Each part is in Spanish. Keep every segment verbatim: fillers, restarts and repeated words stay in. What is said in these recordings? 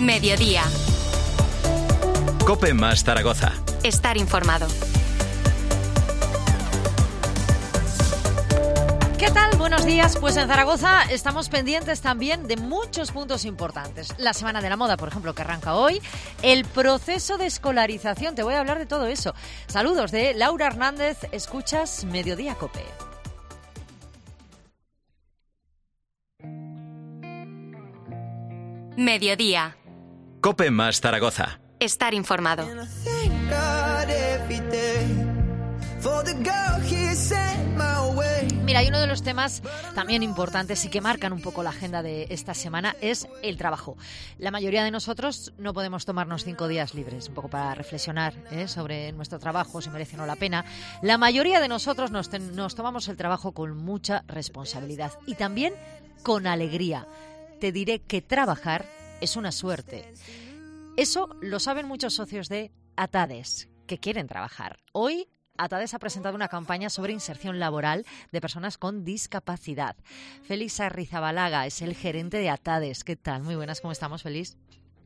Mediodía. COPE más Zaragoza. Estar informado. ¿Qué tal? Buenos días. Pues en Zaragoza estamos pendientes también de muchos puntos importantes. La Semana de la Moda, por ejemplo, que arranca hoy. El proceso de escolarización. Te voy a hablar de todo eso. Saludos de Laura Hernández. Escuchas Mediodía COPE. Mediodía. COPE más Zaragoza. Estar informado. Mira, y uno de los temas también importantes y que marcan un poco la agenda de esta semana es el trabajo. La mayoría de nosotros no podemos tomarnos cinco días libres, un poco para reflexionar ¿eh? sobre nuestro trabajo, si merece o no la pena. La mayoría de nosotros nos, ten, nos tomamos el trabajo con mucha responsabilidad y también con alegría. Te diré que trabajar es una suerte. Eso lo saben muchos socios de Atades, que quieren trabajar. Hoy Atades ha presentado una campaña sobre inserción laboral de personas con discapacidad. Félix Arrizabalaga es el gerente de Atades. ¿Qué tal? Muy buenas, ¿cómo estamos, Félix?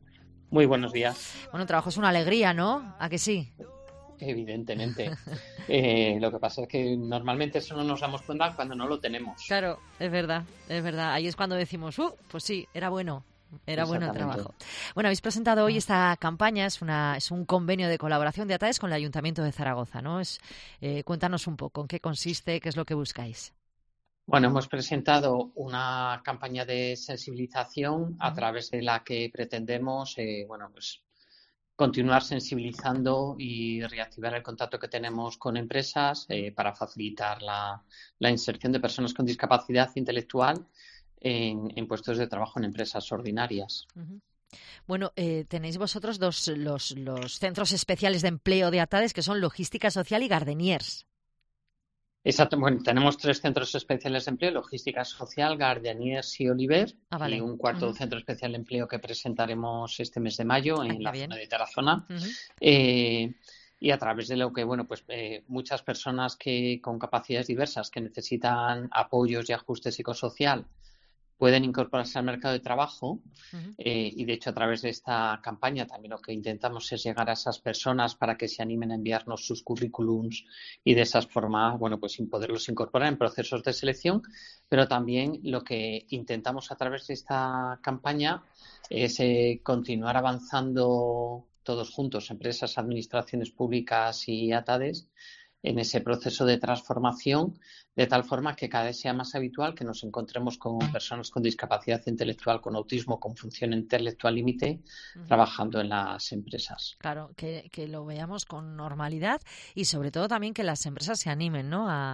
Muy buenos días. Bueno, el trabajo es una alegría, ¿no? ¿A que sí? Evidentemente. eh, lo que pasa es que normalmente eso no nos damos cuenta cuando no lo tenemos. Claro, es verdad, es verdad. Ahí es cuando decimos, uh, pues sí, era bueno. Era bueno el trabajo. Bueno, habéis presentado hoy esta campaña, es una es un convenio de colaboración de Atades con el Ayuntamiento de Zaragoza, ¿no? Es, eh, cuéntanos un poco en qué consiste, qué es lo que buscáis. Bueno, hemos presentado una campaña de sensibilización a través de la que pretendemos, eh, bueno, pues continuar sensibilizando y reactivar el contacto que tenemos con empresas eh, para facilitar la, la inserción de personas con discapacidad intelectual En, en puestos de trabajo en empresas ordinarias. Uh-huh. Bueno, eh, tenéis vosotros dos, los, los centros especiales de empleo de Atades, que son Logística Social y Gardeniers. Exacto. Bueno, tenemos tres centros especiales de empleo, Logística Social, Gardeniers y Oliver, ah, vale. y un cuarto uh-huh. centro especial de empleo que presentaremos este mes de mayo en ah, la bien. zona de Tarazona. Uh-huh. Eh, y a través de lo que, bueno, pues eh, muchas personas que con capacidades diversas que necesitan apoyos y ajuste psicosocial pueden incorporarse al mercado de trabajo uh-huh. eh, y de hecho a través de esta campaña también lo que intentamos es llegar a esas personas para que se animen a enviarnos sus currículums y de esa forma, bueno, pues sin poderlos incorporar en procesos de selección, pero también lo que intentamos a través de esta campaña es eh, continuar avanzando todos juntos, empresas, administraciones públicas y Atades, en ese proceso de transformación, de tal forma que cada vez sea más habitual que nos encontremos con personas con discapacidad intelectual, con autismo, con función intelectual límite, uh-huh. trabajando en las empresas. Claro, que, que lo veamos con normalidad y sobre todo también que las empresas se animen, ¿no? a,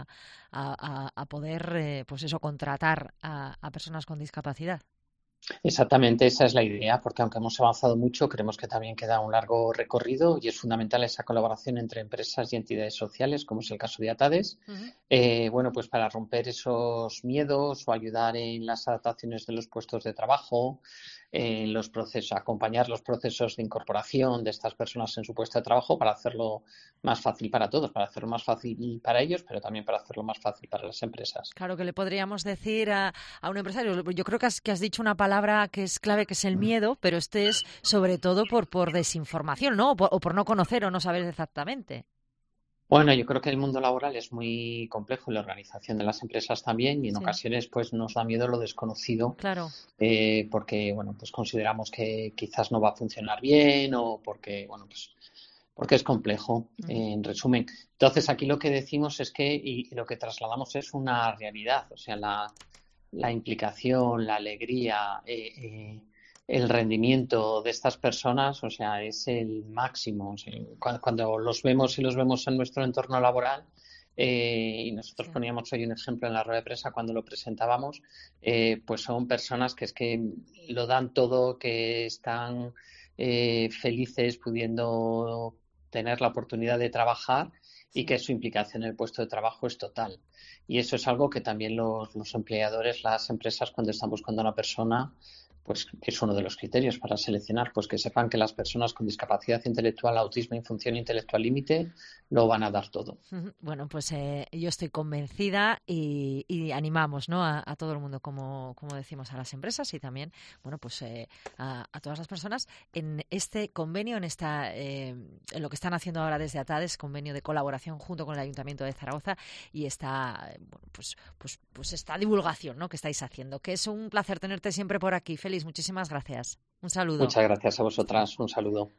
a, a poder, eh, pues eso, contratar a, a personas con discapacidad. Exactamente, esa es la idea, porque aunque hemos avanzado mucho, creemos que también queda un largo recorrido y es fundamental esa colaboración entre empresas y entidades sociales, como es el caso de Atades, uh-huh. eh, bueno, pues para romper esos miedos o ayudar en las adaptaciones de los puestos de trabajo, en los procesos, acompañar los procesos de incorporación de estas personas en su puesto de trabajo para hacerlo más fácil para todos, para hacerlo más fácil para ellos, pero también para hacerlo más fácil para las empresas. Claro, que le podríamos decir a, a un empresario, yo creo que has, que has dicho una palabra que es clave, que es el miedo, pero este es sobre todo por, por desinformación, ¿no? O por, o por no conocer o no saber exactamente. Bueno, yo creo que el mundo laboral es muy complejo y la organización de las empresas también y en sí. ocasiones pues nos da miedo lo desconocido. Claro. Eh, porque, bueno, pues consideramos que quizás no va a funcionar bien o porque, bueno, pues porque es complejo, uh-huh. eh, en resumen. Entonces, aquí lo que decimos es que, y, y lo que trasladamos es una realidad, o sea, la, la implicación, la alegría, eh, eh, el rendimiento de estas personas, o sea, es el máximo. O sea, cuando, cuando los vemos y los vemos en nuestro entorno laboral, eh, y nosotros poníamos hoy un ejemplo en la rueda de prensa cuando lo presentábamos, eh, pues son personas que es que lo dan todo, que están eh, felices pudiendo tener la oportunidad de trabajar y que su implicación en el puesto de trabajo es total. Y eso es algo que también los, los empleadores, las empresas, cuando están buscando a una persona, pues es uno de los criterios para seleccionar, pues que sepan que las personas con discapacidad intelectual, autismo, infunción intelectual límite lo van a dar todo. Bueno, pues eh, yo estoy convencida y, y animamos, ¿no?, a, a todo el mundo, como, como decimos, a las empresas y también, bueno, pues eh, a, a todas las personas en este convenio, en esta eh, en lo que están haciendo ahora desde ATADES, convenio de colaboración junto con el Ayuntamiento de Zaragoza y esta, bueno, pues, pues, pues esta divulgación, ¿no?, que estáis haciendo. Que es un placer tenerte siempre por aquí. Félix, muchísimas gracias. Un saludo. Muchas gracias a vosotras. Un saludo.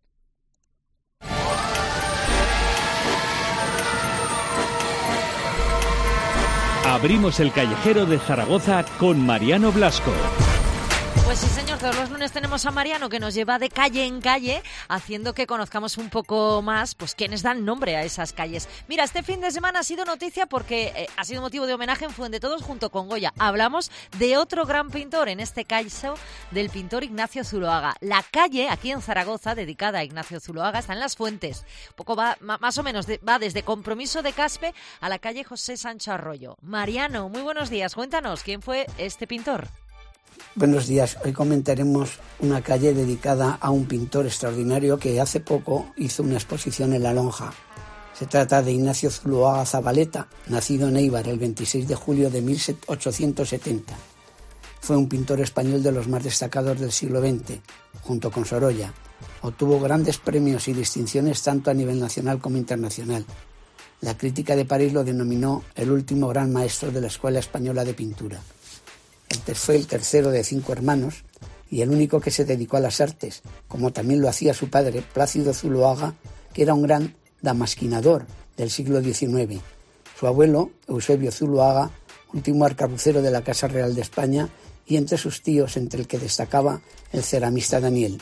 Abrimos el callejero de Zaragoza con Mariano Blasco. Pues sí, señor, todos los lunes tenemos a Mariano que nos lleva de calle en calle haciendo que conozcamos un poco más pues quiénes dan nombre a esas calles. Mira, este fin de semana ha sido noticia porque eh, ha sido motivo de homenaje en Fuendetodos junto con Goya. Hablamos de otro gran pintor, en este caso del pintor Ignacio Zuloaga. La calle aquí en Zaragoza dedicada a Ignacio Zuloaga está en Las Fuentes. Un poco va, más o menos, de, va desde Compromiso de Caspe a la calle José Sancho Arroyo. Mariano, muy buenos días. Cuéntanos, ¿quién fue este pintor? Buenos días. Hoy comentaremos una calle dedicada a un pintor extraordinario que hace poco hizo una exposición en La Lonja. Se trata de Ignacio Zuloaga Zabaleta, nacido en Éibar el veintiséis de julio de mil ochocientos setenta. Fue un pintor español de los más destacados del siglo veinte, junto con Sorolla. Obtuvo grandes premios y distinciones tanto a nivel nacional como internacional. La crítica de París lo denominó el último gran maestro de la Escuela Española de Pintura. Fue el tercero de cinco hermanos y el único que se dedicó a las artes, como también lo hacía su padre, Plácido Zuloaga, que era un gran damasquinador del siglo diecinueve. Su abuelo, Eusebio Zuloaga, último arcabucero de la Casa Real de España, y entre sus tíos, entre el que destacaba el ceramista Daniel.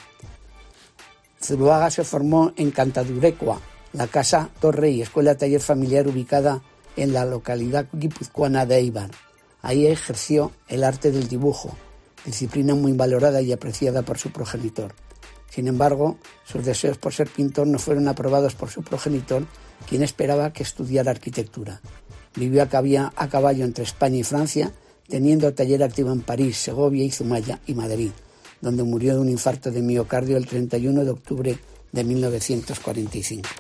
Zuloaga se formó en Cantadurecua, la casa torre y escuela taller familiar ubicada en la localidad guipuzcoana de Éibar. Ahí ejerció el arte del dibujo, disciplina muy valorada y apreciada por su progenitor. Sin embargo, sus deseos por ser pintor no fueron aprobados por su progenitor, quien esperaba que estudiara arquitectura. Vivió a caballo entre España y Francia, teniendo taller activo en París, Segovia y Zumaya y Madrid, donde murió de un infarto de miocardio el treinta y uno de octubre de mil novecientos cuarenta y cinco.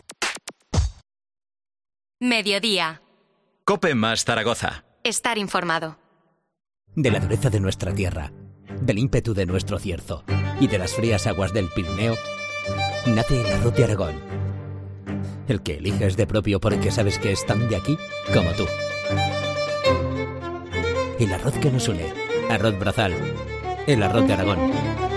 Mediodía. COPE más Zaragoza. Estar informado. De la dureza de nuestra tierra, del ímpetu de nuestro cierzo y de las frías aguas del Pirineo, nace el arroz de Aragón. El que eliges de propio porque sabes que es tan de aquí como tú. El arroz que nos une. Arroz Brazal. El arroz de Aragón.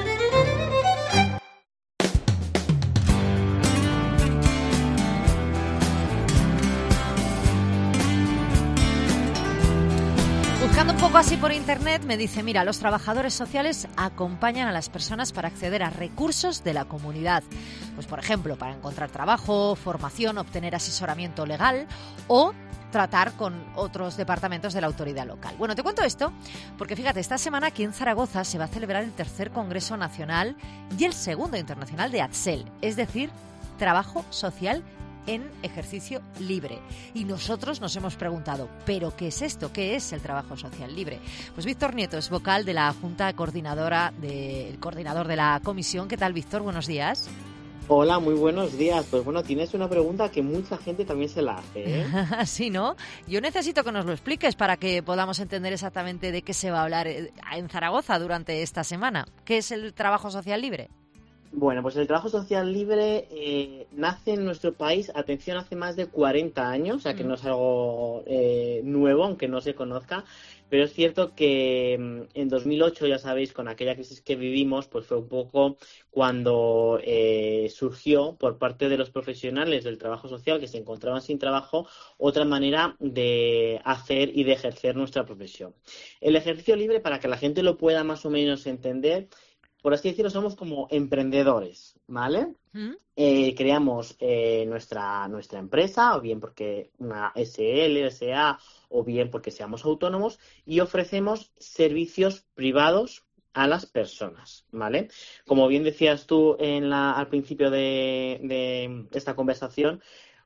Buscando un poco así por internet me dice, mira, los trabajadores sociales acompañan a las personas para acceder a recursos de la comunidad. Pues por ejemplo, para encontrar trabajo, formación, obtener asesoramiento legal o tratar con otros departamentos de la autoridad local. Bueno, te cuento esto porque fíjate, esta semana aquí en Zaragoza se va a celebrar el tercer Congreso Nacional y el segundo internacional de ATSEL, es decir, Trabajo Social en ejercicio libre. Y nosotros nos hemos preguntado, ¿pero qué es esto? ¿Qué es el trabajo social libre? Pues Víctor Nieto es vocal de la Junta Coordinadora, de, el coordinador de la comisión. ¿Qué tal, Víctor? Buenos días. Hola, muy buenos días. Pues bueno, tienes una pregunta que mucha gente también se la hace, ¿eh? Sí, ¿no? Yo necesito que nos lo expliques para que podamos entender exactamente de qué se va a hablar en Zaragoza durante esta semana. ¿Qué es el trabajo social libre? Bueno, pues el trabajo social libre eh, nace en nuestro país, atención, hace más de cuarenta años, o sea que no es algo eh, nuevo, aunque no se conozca, pero es cierto que en dos mil ocho, ya sabéis, con aquella crisis que vivimos, pues fue un poco cuando eh, surgió por parte de los profesionales del trabajo social que se encontraban sin trabajo otra manera de hacer y de ejercer nuestra profesión. El ejercicio libre, para que la gente lo pueda más o menos entender, por así decirlo, somos como emprendedores, ¿vale? ¿Mm? Eh, creamos eh, nuestra nuestra empresa, o bien porque una S L, S A, o bien porque seamos autónomos, y ofrecemos servicios privados a las personas, ¿vale? Como bien decías tú en la, al principio de, de esta conversación,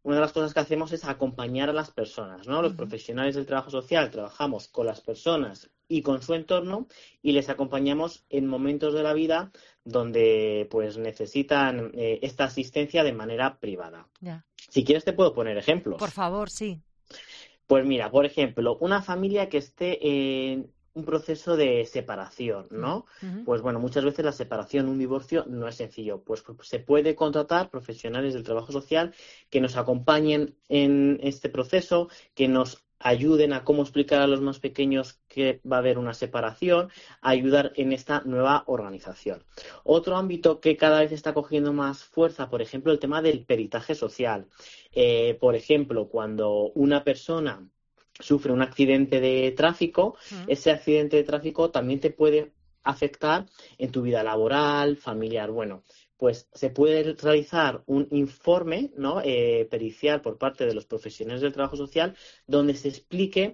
una de las cosas que hacemos es acompañar a las personas, ¿no? Los uh-huh. profesionales del trabajo social trabajamos con las personas y con su entorno y les acompañamos en momentos de la vida donde pues necesitan eh, esta asistencia de manera privada. Yeah. Si quieres te puedo poner ejemplos. Por favor, sí. Pues mira, por ejemplo, una familia que esté en un proceso de separación, ¿no? Uh-huh. Pues bueno, muchas veces la separación, un divorcio, no es sencillo. Pues se puede contratar profesionales del trabajo social que nos acompañen en este proceso, que nos ayuden a cómo explicar a los más pequeños que va a haber una separación, a ayudar en esta nueva organización. Otro ámbito que cada vez está cogiendo más fuerza, por ejemplo, el tema del peritaje social. Eh, por ejemplo, cuando una persona sufre un accidente de tráfico, uh-huh. ese accidente de tráfico también te puede afectar en tu vida laboral, familiar. Bueno, pues se puede realizar un informe, ¿no? eh, pericial por parte de los profesionales del trabajo social donde se explique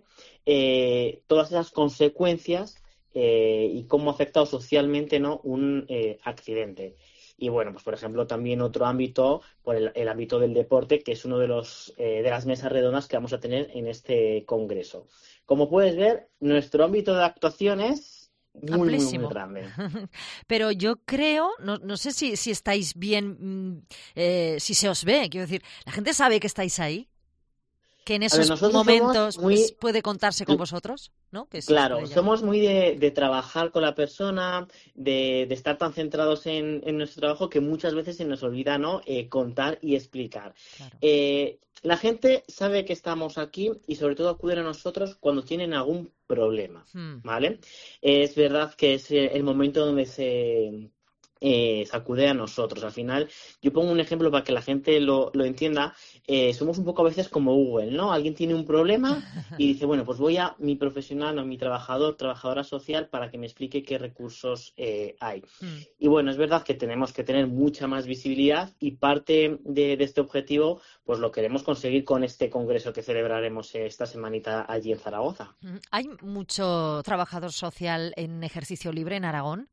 eh, todas esas consecuencias eh, y cómo ha afectado socialmente, ¿no? un eh, accidente. Y bueno, pues por ejemplo también otro ámbito, por el, el ámbito del deporte, que es uno de los eh, de las mesas redondas que vamos a tener en este congreso. Como puedes ver, nuestro ámbito de actuación es muy, muy, muy grande. Pero yo creo, no, no sé si, si estáis bien, eh, si se os ve, quiero decir, ¿la gente sabe que estáis ahí? Que en esos ver, momentos muy... pues, puede contarse con vosotros, ¿no? Que claro, somos muy de, de trabajar con la persona, de, de estar tan centrados en, en nuestro trabajo que muchas veces se nos olvida, ¿no? Eh, contar y explicar. Claro. Eh, la gente sabe que estamos aquí y sobre todo acuden a nosotros cuando tienen algún problema, hmm. ¿vale? Eh, es verdad que es el momento donde se... Eh, se acude a nosotros. Al final, yo pongo un ejemplo para que la gente lo, lo entienda. Eh, somos un poco a veces como Google, ¿no? Alguien tiene un problema y dice, bueno, pues voy a mi profesional o mi trabajador, trabajadora social para que me explique qué recursos eh, hay. Mm. Y bueno, es verdad que tenemos que tener mucha más visibilidad y parte de, de este objetivo pues lo queremos conseguir con este congreso que celebraremos esta semanita allí en Zaragoza. ¿Hay mucho trabajador social en ejercicio libre en Aragón?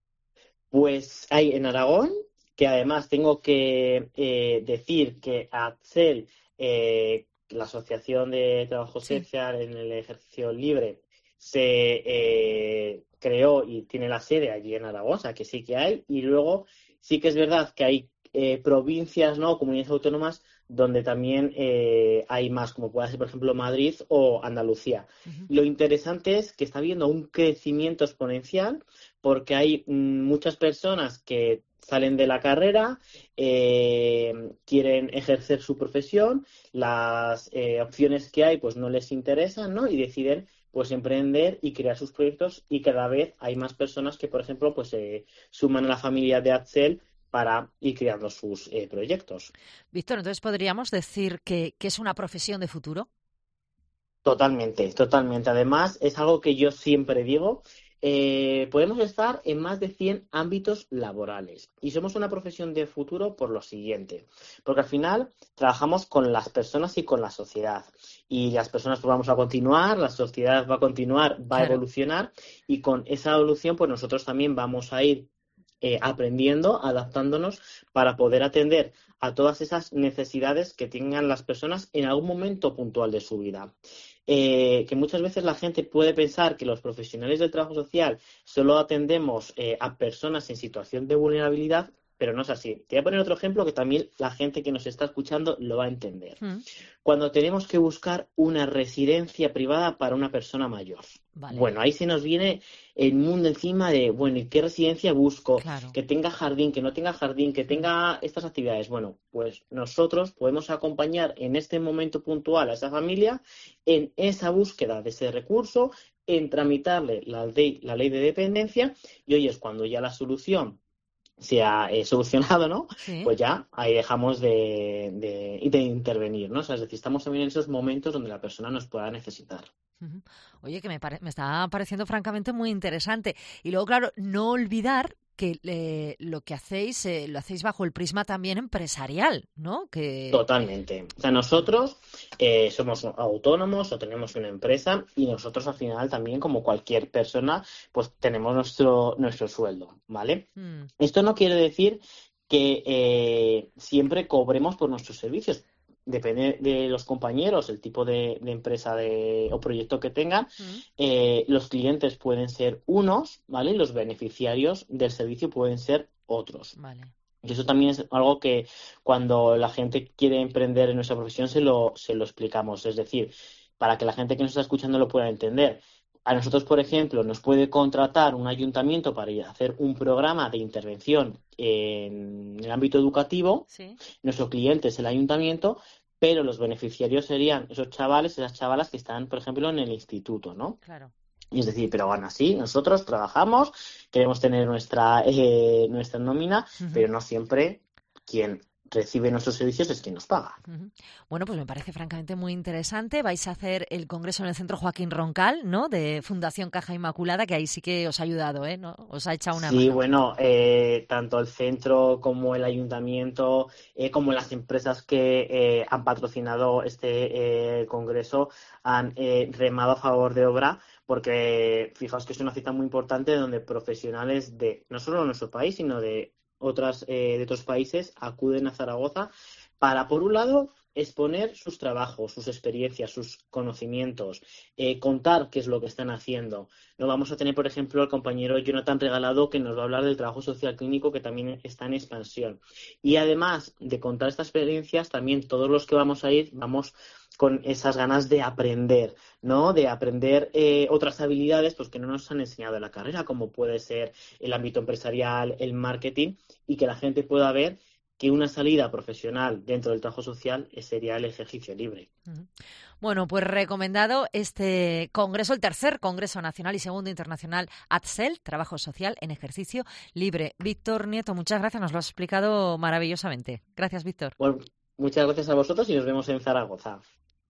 Pues hay en Aragón, que además tengo que eh, decir que ATSEL, eh, la Asociación de Trabajo sí. Social en el Ejercicio Libre, se eh, creó y tiene la sede allí en Aragón, o sea que sí que hay. Y luego sí que es verdad que hay eh, provincias, ¿no? Comunidades autónomas donde también eh, hay más, como puede ser, por ejemplo, Madrid o Andalucía. Uh-huh. Lo interesante es que está habiendo un crecimiento exponencial porque hay mm, muchas personas que salen de la carrera, eh, quieren ejercer su profesión, las eh, opciones que hay pues no les interesan, ¿no? Y deciden pues emprender y crear sus proyectos y cada vez hay más personas que, por ejemplo, pues se eh, suman a la familia de ATSEL para ir creando sus eh, proyectos. Víctor, entonces podríamos decir que, que es una profesión de futuro. Totalmente, totalmente. Además, es algo que yo siempre digo. Eh, podemos estar en más de cien ámbitos laborales y somos una profesión de futuro por lo siguiente, porque al final trabajamos con las personas y con la sociedad y las personas pues vamos a continuar, la sociedad va a continuar, va claro. a evolucionar y con esa evolución pues nosotros también vamos a ir eh, aprendiendo, adaptándonos para poder atender a todas esas necesidades que tengan las personas en algún momento puntual de su vida. Eh, que muchas veces la gente puede pensar que los profesionales del trabajo social solo atendemos eh, a personas en situación de vulnerabilidad, pero no es así. Te voy a poner otro ejemplo que también la gente que nos está escuchando lo va a entender. Mm. Cuando tenemos que buscar una residencia privada para una persona mayor. Vale. Bueno, ahí se nos viene el mundo encima de, bueno, ¿y qué residencia busco? Claro. Que tenga jardín, que no tenga jardín, que tenga estas actividades. Bueno, pues nosotros podemos acompañar en este momento puntual a esa familia en esa búsqueda de ese recurso, en tramitarle la ley, la ley de dependencia y hoy es cuando ya la solución se ha eh, solucionado, ¿no? Sí. Pues ya ahí dejamos de, de, de intervenir, ¿no? O sea, es decir, estamos también en esos momentos donde la persona nos pueda necesitar. Oye, que me, pare- me está pareciendo francamente muy interesante. Y luego, claro, no olvidar que eh, lo que hacéis, eh, lo hacéis bajo el prisma también empresarial, ¿no? Que... Totalmente. O sea, nosotros eh, somos autónomos o tenemos una empresa y nosotros al final también, como cualquier persona, pues tenemos nuestro, nuestro sueldo, ¿vale? Mm. Esto no quiere decir que eh, siempre cobremos por nuestros servicios. depende de los compañeros, el tipo de, de empresa de, o proyecto que tengan, uh-huh. eh, los clientes pueden ser unos, ¿vale? Y los beneficiarios del servicio pueden ser otros. Vale. Y eso también es algo que cuando la gente quiere emprender en nuestra profesión se lo, se lo explicamos. Es decir, para que la gente que nos está escuchando lo pueda entender. A nosotros, por ejemplo, nos puede contratar un ayuntamiento para ir a hacer un programa de intervención en el ámbito educativo. Sí. Nuestro cliente es el ayuntamiento, pero los beneficiarios serían esos chavales, esas chavalas que están, por ejemplo, en el instituto, ¿no? Claro. Y es decir, pero aún así, nosotros trabajamos, queremos tener nuestra, eh, nuestra nómina, uh-huh. pero no siempre quien recibe nuestros servicios es quien nos paga. Uh-huh. Bueno, pues me parece francamente muy interesante. Vais a hacer el congreso en el Centro Joaquín Roncal, ¿no? De Fundación Caja Inmaculada, que ahí sí que os ha ayudado, ¿eh? ¿No? Os ha echado una sí, mano. Sí, bueno, eh, tanto el centro como el ayuntamiento, eh, como las empresas que eh, han patrocinado este eh, congreso han eh, remado a favor de obra, porque fijaos que es una cita muy importante donde profesionales de no solo de nuestro país, sino de otras eh, de otros países acuden a Zaragoza para, por un lado, exponer sus trabajos, sus experiencias, sus conocimientos, eh, contar qué es lo que están haciendo. No vamos a tener, por ejemplo, al compañero Jonathan Regalado, que nos va a hablar del trabajo social clínico, que también está en expansión. Y además de contar estas experiencias, también todos los que vamos a ir vamos con esas ganas de aprender, ¿no? De aprender eh, otras habilidades pues que no nos han enseñado en la carrera, como puede ser el ámbito empresarial, el marketing, y que la gente pueda ver que una salida profesional dentro del trabajo social sería el ejercicio libre. Bueno, pues recomendado este congreso, el tercer Congreso Nacional y segundo internacional A T S E L, Trabajo Social en Ejercicio Libre. Víctor Nieto, muchas gracias, nos lo has explicado maravillosamente. Gracias, Víctor. Bueno, muchas gracias a vosotros y nos vemos en Zaragoza.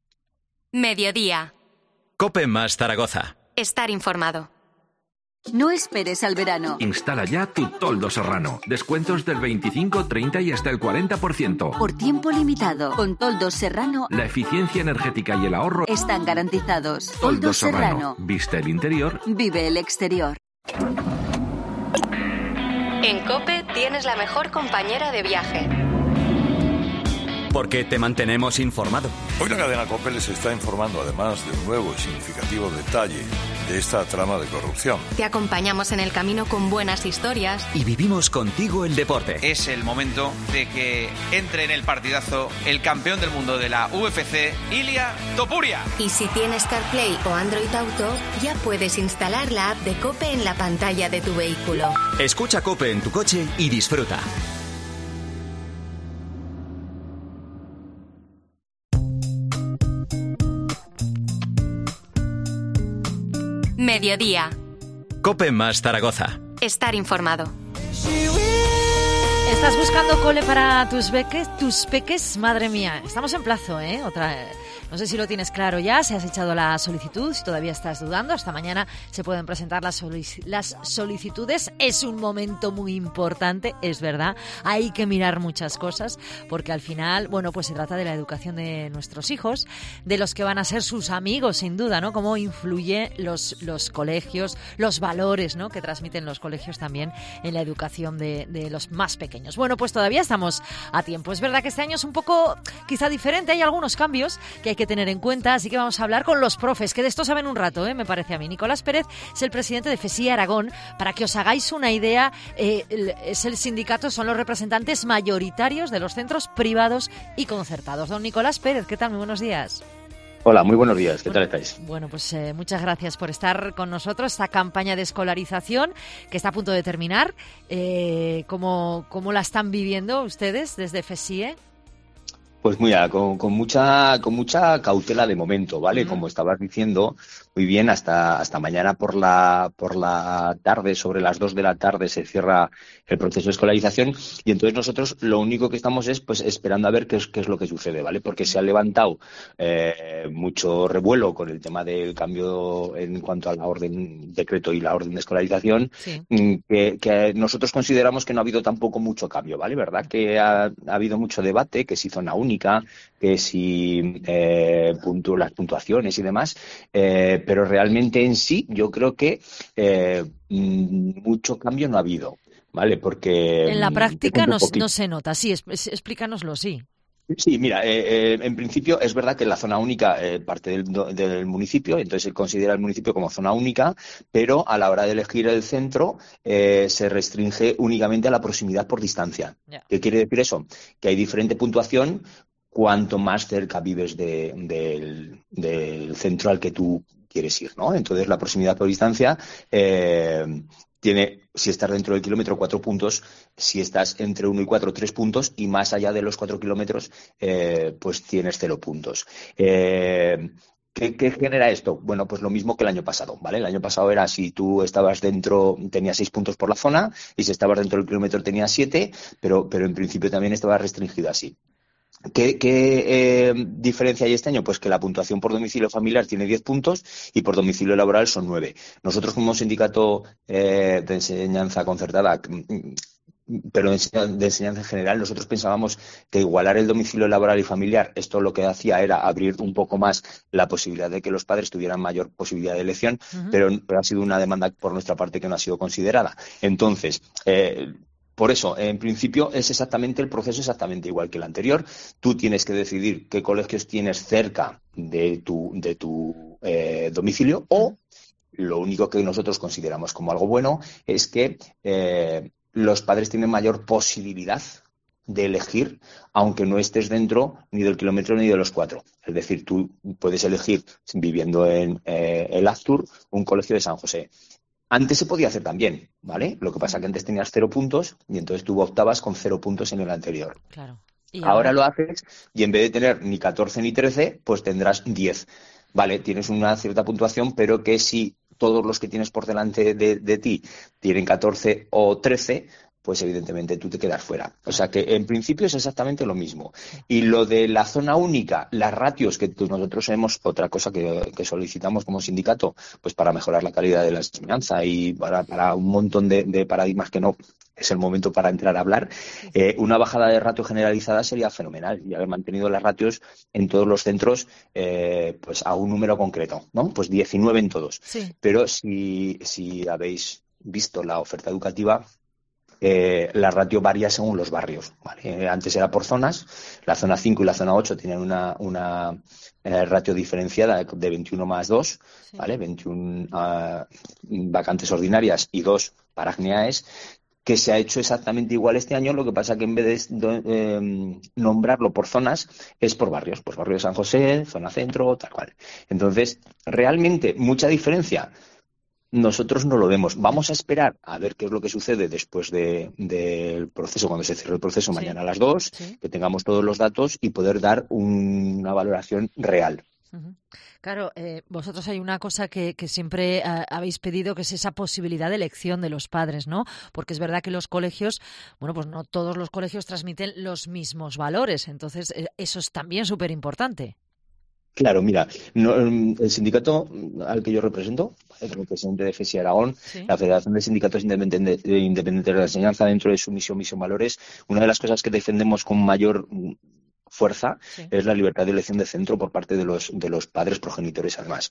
Mediodía. COPE más Zaragoza. Estar informado. No esperes al verano. Instala ya tu toldo serrano. Descuentos del veinticinco, treinta y hasta el cuarenta por ciento. Por tiempo limitado. Con toldos Serrano, la eficiencia energética y el ahorro están garantizados. Toldos Toldos Serrano. Serrano. Viste el interior, vive el exterior. En COPE tienes la mejor compañera de viaje. Porque te mantenemos informado. Hoy la cadena COPE les está informando además de un nuevo y significativo detalle de esta trama de corrupción. Te acompañamos en el camino con buenas historias. Y vivimos contigo el deporte. Es el momento de que entre en el partidazo el campeón del mundo de la U F C, Ilia Topuria. Y si tienes CarPlay o Android Auto, ya puedes instalar la app de COPE en la pantalla de tu vehículo. Escucha COPE en tu coche y disfruta. Mediodía. COPE más Zaragoza. Estar informado. ¿Estás buscando cole para tus beques, tus peques? Madre mía, estamos en plazo, ¿eh? Otra, no sé si lo tienes claro ya, si has echado la solicitud, si todavía estás dudando, hasta mañana se pueden presentar las, solic- las solicitudes. Es un momento muy importante, es verdad, hay que mirar muchas cosas, porque al final, bueno, pues se trata de la educación de nuestros hijos, de los que van a ser sus amigos, sin duda, ¿no? Cómo influye los, los colegios, los valores, ¿no? Que transmiten los colegios también en la educación de, de los más pequeños. Bueno, pues todavía estamos a tiempo. Es verdad que este año es un poco quizá diferente, hay algunos cambios que hay que tener en cuenta, así que vamos a hablar con los profes, que de esto saben un rato, ¿eh? Me parece a mí. Nicolás Pérez es el presidente de FESIE Aragón. Para que os hagáis una idea, eh, es el sindicato, son los representantes mayoritarios de los centros privados y concertados. Don Nicolás Pérez, ¿qué tal? Muy buenos días. Hola, muy buenos días. ¿Qué bueno, tal estáis? Bueno, pues eh, muchas gracias por estar con nosotros. Esta campaña de escolarización que está a punto de terminar, eh, ¿cómo, cómo la están viviendo ustedes desde FESIE? Pues mira, con, con mucha con mucha cautela de momento, ¿vale? Uh-huh. Como estabas diciendo, muy bien, hasta hasta mañana por la por la tarde, sobre las dos de la tarde, se cierra el proceso de escolarización y entonces nosotros lo único que estamos es pues esperando a ver qué es qué es lo que sucede, ¿vale? Porque se ha levantado eh, mucho revuelo con el tema del cambio en cuanto a la orden decreto y la orden de escolarización, sí. que, que nosotros consideramos que no ha habido tampoco mucho cambio, ¿vale? ¿Verdad? Que ha, ha habido mucho debate, que si zona única, que si eh, puntu- las puntuaciones y demás, eh, pero realmente en sí yo creo que eh, mucho cambio no ha habido, ¿vale? Porque en la práctica no, no se nota, sí, es, es, explícanoslo, sí. Sí, mira, eh, eh, en principio es verdad que la zona única eh, parte del, del municipio, entonces se considera el municipio como zona única, pero a la hora de elegir el centro eh, se restringe únicamente a la proximidad por distancia. Yeah. ¿Qué quiere decir eso? Que hay diferente puntuación cuanto más cerca vives de, de, del centro al que tú quieres ir, ¿no? Entonces la proximidad por distancia eh, tiene, si estás dentro del kilómetro, cuatro puntos, si estás entre uno y cuatro, tres puntos, y más allá de los cuatro kilómetros, eh, pues tienes cero puntos. Eh, ¿qué, ¿Qué genera esto? Bueno, pues lo mismo que el año pasado, ¿vale? El año pasado era si tú estabas dentro, tenías seis puntos por la zona, y si estabas dentro del kilómetro tenías siete, pero, pero en principio también estaba restringido así. ¿Qué, qué eh, diferencia hay este año? Pues que la puntuación por domicilio familiar tiene diez puntos y por domicilio laboral son nueve. Nosotros como sindicato eh, de enseñanza concertada, pero de enseñanza en general, nosotros pensábamos que igualar el domicilio laboral y familiar, esto lo que hacía era abrir un poco más la posibilidad de que los padres tuvieran mayor posibilidad de elección, uh-huh. pero, pero ha sido una demanda por nuestra parte que no ha sido considerada. Entonces, eh, Por eso, en principio, es exactamente el proceso exactamente igual que el anterior. Tú tienes que decidir qué colegios tienes cerca de tu, de tu eh, domicilio, o lo único que nosotros consideramos como algo bueno es que eh, los padres tienen mayor posibilidad de elegir, aunque no estés dentro ni del kilómetro ni de los cuatro. Es decir, tú puedes elegir, viviendo en eh, el Aztur, un colegio de San José. Antes se podía hacer también, ¿vale? Lo que pasa es que antes tenías cero puntos y entonces tú optabas con cero puntos en el anterior. Claro. ¿Y ahora? Ahora lo haces y en vez de tener ni catorce ni trece, pues tendrás diez. Vale, tienes una cierta puntuación, pero que si todos los que tienes por delante de, de ti tienen catorce o trece, pues evidentemente tú te quedas fuera. O sea que en principio es exactamente lo mismo. Y lo de la zona única, las ratios que nosotros hemos, otra cosa que, que solicitamos como sindicato, pues para mejorar la calidad de la enseñanza y para, para un montón de, de paradigmas que no es el momento para entrar a hablar, eh, una bajada de ratio generalizada sería fenomenal y haber mantenido las ratios en todos los centros eh, pues a un número concreto, ¿no? Pues diecinueve en todos. Sí. Pero si, si habéis visto la oferta educativa, Eh, la ratio varía según los barrios, ¿vale? Antes era por zonas, la zona cinco y la zona ocho tenían una, una eh, ratio diferenciada de veintiuno más dos, sí. ¿Vale? veintiuna uh, vacantes ordinarias y dos para ACNEAES, que se ha hecho exactamente igual este año. Lo que pasa que en vez de eh, nombrarlo por zonas, es por barrios, pues barrio de San José, zona centro, tal cual. Entonces, realmente mucha diferencia nosotros no lo vemos. Vamos a esperar a ver qué es lo que sucede después de, del proceso, cuando se cierre el proceso, sí. Mañana a las dos, sí. Que tengamos todos los datos y poder dar un, una valoración real. Uh-huh. Claro, eh, vosotros hay una cosa que, que siempre uh, habéis pedido, que es esa posibilidad de elección de los padres, ¿no? Porque es verdad que los colegios, bueno, pues no todos los colegios transmiten los mismos valores, entonces eh, eso es también súper importante. Claro, mira, no, el sindicato al que yo represento, el presidente de FESI Aragón, sí. La Federación de Sindicatos Independientes de, Independientes de la Enseñanza, dentro de su misión, misión valores, una de las cosas que defendemos con mayor fuerza sí. Es la libertad de elección de centro por parte de los, de los padres progenitores, además.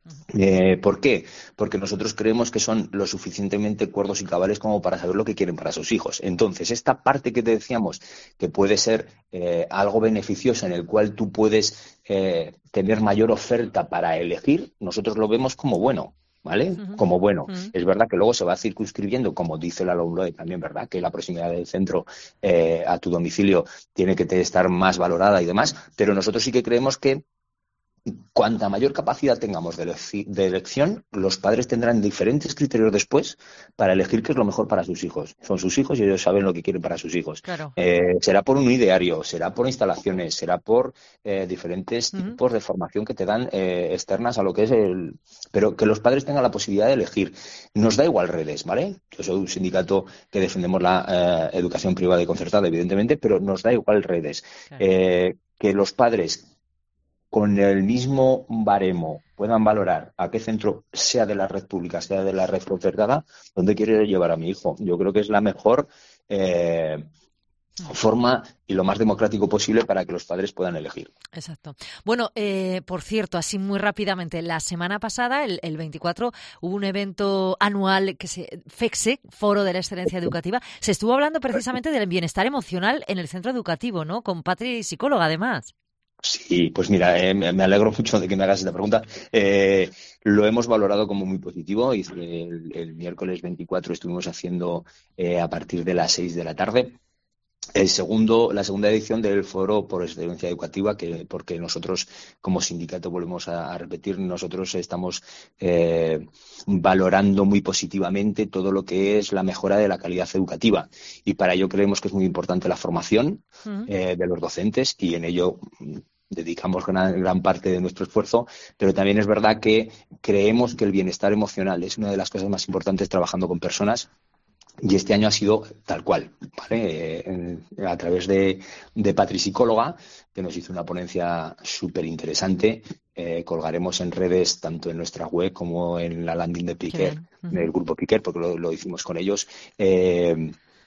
Eh, ¿Por qué? Porque nosotros creemos que son lo suficientemente cuerdos y cabales como para saber lo que quieren para sus hijos. Entonces, esta parte que te decíamos que puede ser eh, algo beneficioso, en el cual tú puedes eh, tener mayor oferta para elegir, nosotros lo vemos como bueno, ¿vale? Uh-huh. Como bueno. Uh-huh. Es verdad que luego se va circunscribiendo, como dice la LOMLOE también, ¿verdad? Que la proximidad del centro eh, a tu domicilio tiene que estar más valorada y demás, pero nosotros sí que creemos que cuanta mayor capacidad tengamos de, elec- de elección, los padres tendrán diferentes criterios después para elegir qué es lo mejor para sus hijos. Son sus hijos y ellos saben lo que quieren para sus hijos. Claro. Eh, será por un ideario, será por instalaciones, será por eh, diferentes uh-huh. tipos de formación que te dan eh, externas a lo que es el... Pero que los padres tengan la posibilidad de elegir. Nos da igual redes, ¿vale? Yo soy un sindicato que defendemos la eh, educación privada y concertada, evidentemente, pero nos da igual redes. Claro. Eh, que los padres con el mismo baremo puedan valorar a qué centro, sea de la red pública, sea de la red concertada, dónde quiere llevar a mi hijo. Yo creo que es la mejor eh, forma y lo más democrático posible para que los padres puedan elegir. Exacto. Bueno, eh, por cierto, así muy rápidamente, la semana pasada, el, el veinticuatro, hubo un evento anual que se FEXE, Foro de la Excelencia Educativa. Se estuvo hablando precisamente del bienestar emocional en el centro educativo, ¿no? Con Patri, psicóloga, además. Sí, pues mira, eh, me alegro mucho de que me hagas esta pregunta. Eh, lo hemos valorado como muy positivo y el, el miércoles veinticuatro estuvimos haciendo eh, a partir de las seis de la tarde. El segundo, la segunda edición del Foro por Excelencia Educativa, que porque nosotros como sindicato, volvemos a, a repetir, nosotros estamos eh, valorando muy positivamente todo lo que es la mejora de la calidad educativa y para ello creemos que es muy importante la formación uh-huh. eh, de los docentes y en ello dedicamos gran, gran parte de nuestro esfuerzo, pero también es verdad que creemos que el bienestar emocional es una de las cosas más importantes trabajando con personas. Y este año ha sido tal cual, ¿vale? Eh, a través de, de Patri Psicóloga, que nos hizo una ponencia súper interesante. Eh, colgaremos en redes, tanto en nuestra web como en la landing de Piquer, uh-huh. del grupo Piquer, porque lo, lo hicimos con ellos. Eh,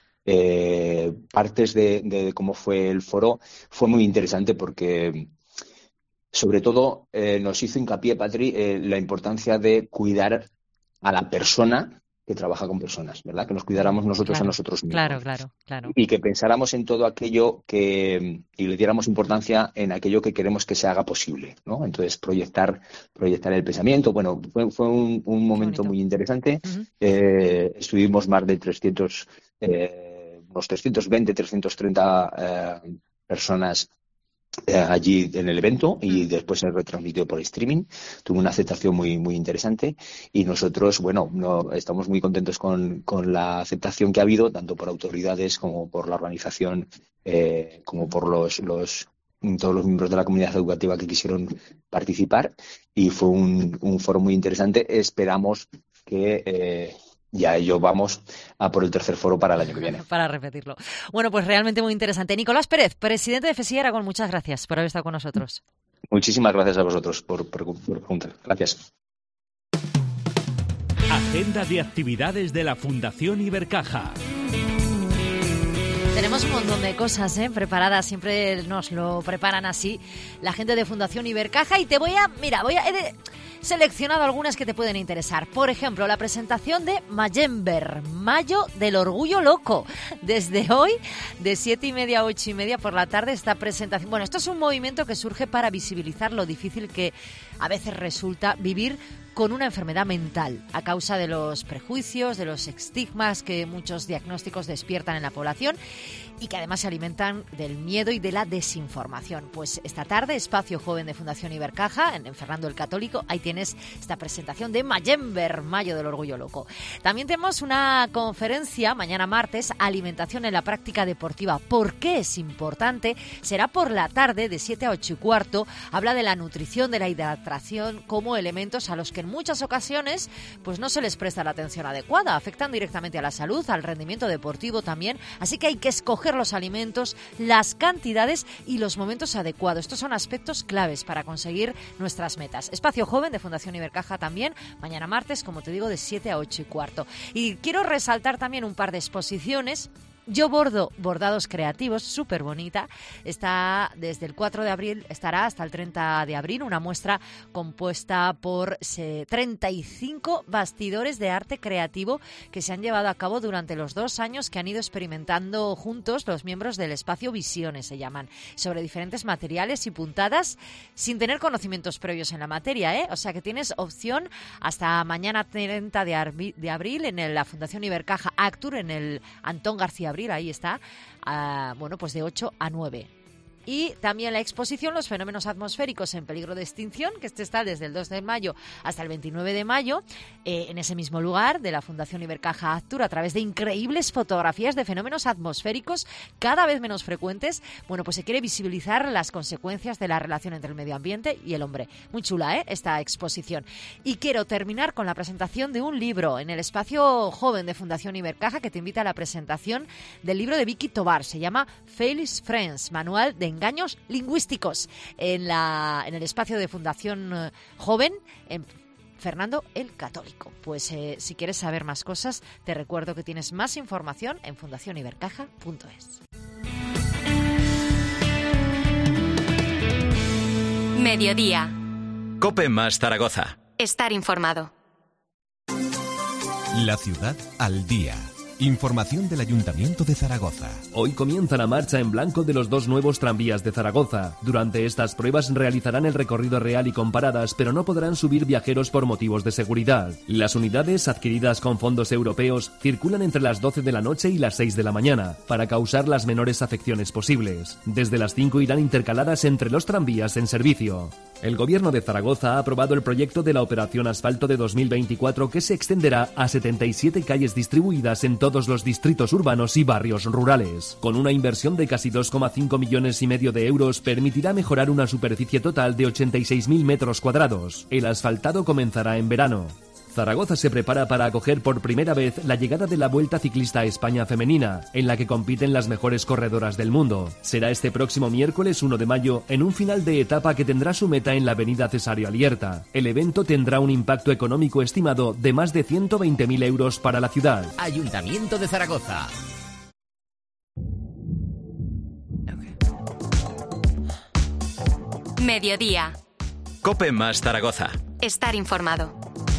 eh, partes de, de cómo fue el foro fue muy interesante porque, sobre todo, eh, nos hizo hincapié, Patri, eh, la importancia de cuidar a la persona que trabaja con personas, ¿verdad? Que nos cuidáramos nosotros claro, a nosotros mismos. Claro, claro, claro. Y que pensáramos en todo aquello que... y le diéramos importancia en aquello que queremos que se haga posible, ¿no? Entonces, proyectar proyectar el pensamiento. Bueno, fue, fue un, un momento muy interesante. Uh-huh. Eh, estuvimos más de trescientos, eh, unos trescientos veinte, trescientos treinta eh, personas Eh, allí en el evento y después se retransmitió por streaming. Tuvo una aceptación muy muy interesante y nosotros, bueno, no, estamos muy contentos con, con la aceptación que ha habido, tanto por autoridades como por la organización, eh, como por los, los todos los miembros de la comunidad educativa que quisieron participar y fue un, un foro muy interesante. Esperamos que... Eh, ya ello vamos a por el tercer foro para el año que viene. Para repetirlo. Bueno, pues realmente muy interesante. Nicolás Pérez, presidente de FESI Aragón, muchas gracias por haber estado con nosotros. Muchísimas gracias a vosotros por, por, por preguntar. Gracias. Agenda de actividades de la Fundación Ibercaja. Tenemos un montón de cosas ¿eh? preparadas, siempre nos lo preparan así la gente de Fundación Ibercaja y te voy a, mira, voy a, he de, seleccionado algunas que te pueden interesar. Por ejemplo, la presentación de Mayember, Mayo del Orgullo Loco. Desde hoy, de siete y media a ocho y media por la tarde, esta presentación. Bueno, esto es un movimiento que surge para visibilizar lo difícil que a veces resulta vivir con una enfermedad mental a causa de los prejuicios, de los estigmas que muchos diagnósticos despiertan en la población y que además se alimentan del miedo y de la desinformación. Pues esta tarde, Espacio Joven de Fundación Ibercaja, en Fernando el Católico, ahí tienes esta presentación de Mayember, Mayo del Orgullo Loco. También tenemos una conferencia mañana martes, Alimentación en la Práctica Deportiva. ¿Por qué es importante? Será por la tarde, de siete a ocho y cuarto. Habla de la nutrición, de la hidratación como elementos a los que en muchas ocasiones pues no se les presta la atención adecuada, afectan directamente a la salud, al rendimiento deportivo también, así que hay que escoger los alimentos, las cantidades y los momentos adecuados. Estos son aspectos claves para conseguir nuestras metas. Espacio Joven de Fundación Ibercaja también, mañana martes, como te digo, de siete a ocho y cuarto. Y quiero resaltar también un par de exposiciones. Yo bordo bordados creativos, súper bonita. Está desde el cuatro de abril, estará hasta el treinta de abril, una muestra compuesta por treinta y cinco bastidores de arte creativo que se han llevado a cabo durante los dos años que han ido experimentando juntos los miembros del espacio Visiones, se llaman, sobre diferentes materiales y puntadas sin tener conocimientos previos en la materia, ¿eh? O sea que tienes opción hasta mañana treinta de abril en el, la Fundación Ibercaja Actur, en el Antón García ahí está, uh, bueno, pues de ocho a nueve. Y también la exposición Los fenómenos atmosféricos en peligro de extinción, que este está desde el dos de mayo hasta el veintinueve de mayo, eh, en ese mismo lugar de la Fundación Ibercaja Actur, a través de increíbles fotografías de fenómenos atmosféricos cada vez menos frecuentes. Bueno, pues se quiere visibilizar las consecuencias de la relación entre el medio ambiente y el hombre. Muy chula, ¿eh?, esta exposición. Y quiero terminar con la presentación de un libro en el Espacio Joven de Fundación Ibercaja, que te invita a la presentación del libro de Vicky Tobar. Se llama Fail's Friends, Manual de Engaños Lingüísticos, en, la, en el espacio de Fundación Joven, en Fernando el Católico. Pues eh, si quieres saber más cosas, te recuerdo que tienes más información en fundación ibercaja punto es. Mediodía. COPE más Zaragoza. Estar informado. La ciudad al día. Información del Ayuntamiento de Zaragoza. Hoy comienza la marcha en blanco de los dos nuevos tranvías de Zaragoza. Durante estas pruebas realizarán el recorrido real y con paradas, pero no podrán subir viajeros por motivos de seguridad. Las unidades, adquiridas con fondos europeos, circulan entre las doce de la noche y las seis de la mañana, para causar las menores afecciones posibles. Desde las cinco irán intercaladas entre los tranvías en servicio. El Gobierno de Zaragoza ha aprobado el proyecto de la Operación Asfalto de dos mil veinticuatro, que se extenderá a setenta y siete calles distribuidas en todos los distritos urbanos y barrios rurales. Con una inversión de casi dos coma cinco millones y medio de euros, permitirá mejorar una superficie total de ochenta y seis mil metros cuadrados. El asfaltado comenzará en verano. Zaragoza se prepara para acoger por primera vez la llegada de la Vuelta Ciclista a España femenina, en la que compiten las mejores corredoras del mundo. Será este próximo miércoles uno de mayo, en un final de etapa que tendrá su meta en la avenida Cesario Alierta. El evento tendrá un impacto económico estimado de más de ciento veinte mil euros para la ciudad. Ayuntamiento de Zaragoza. Mediodía. COPE más Zaragoza. Estar informado.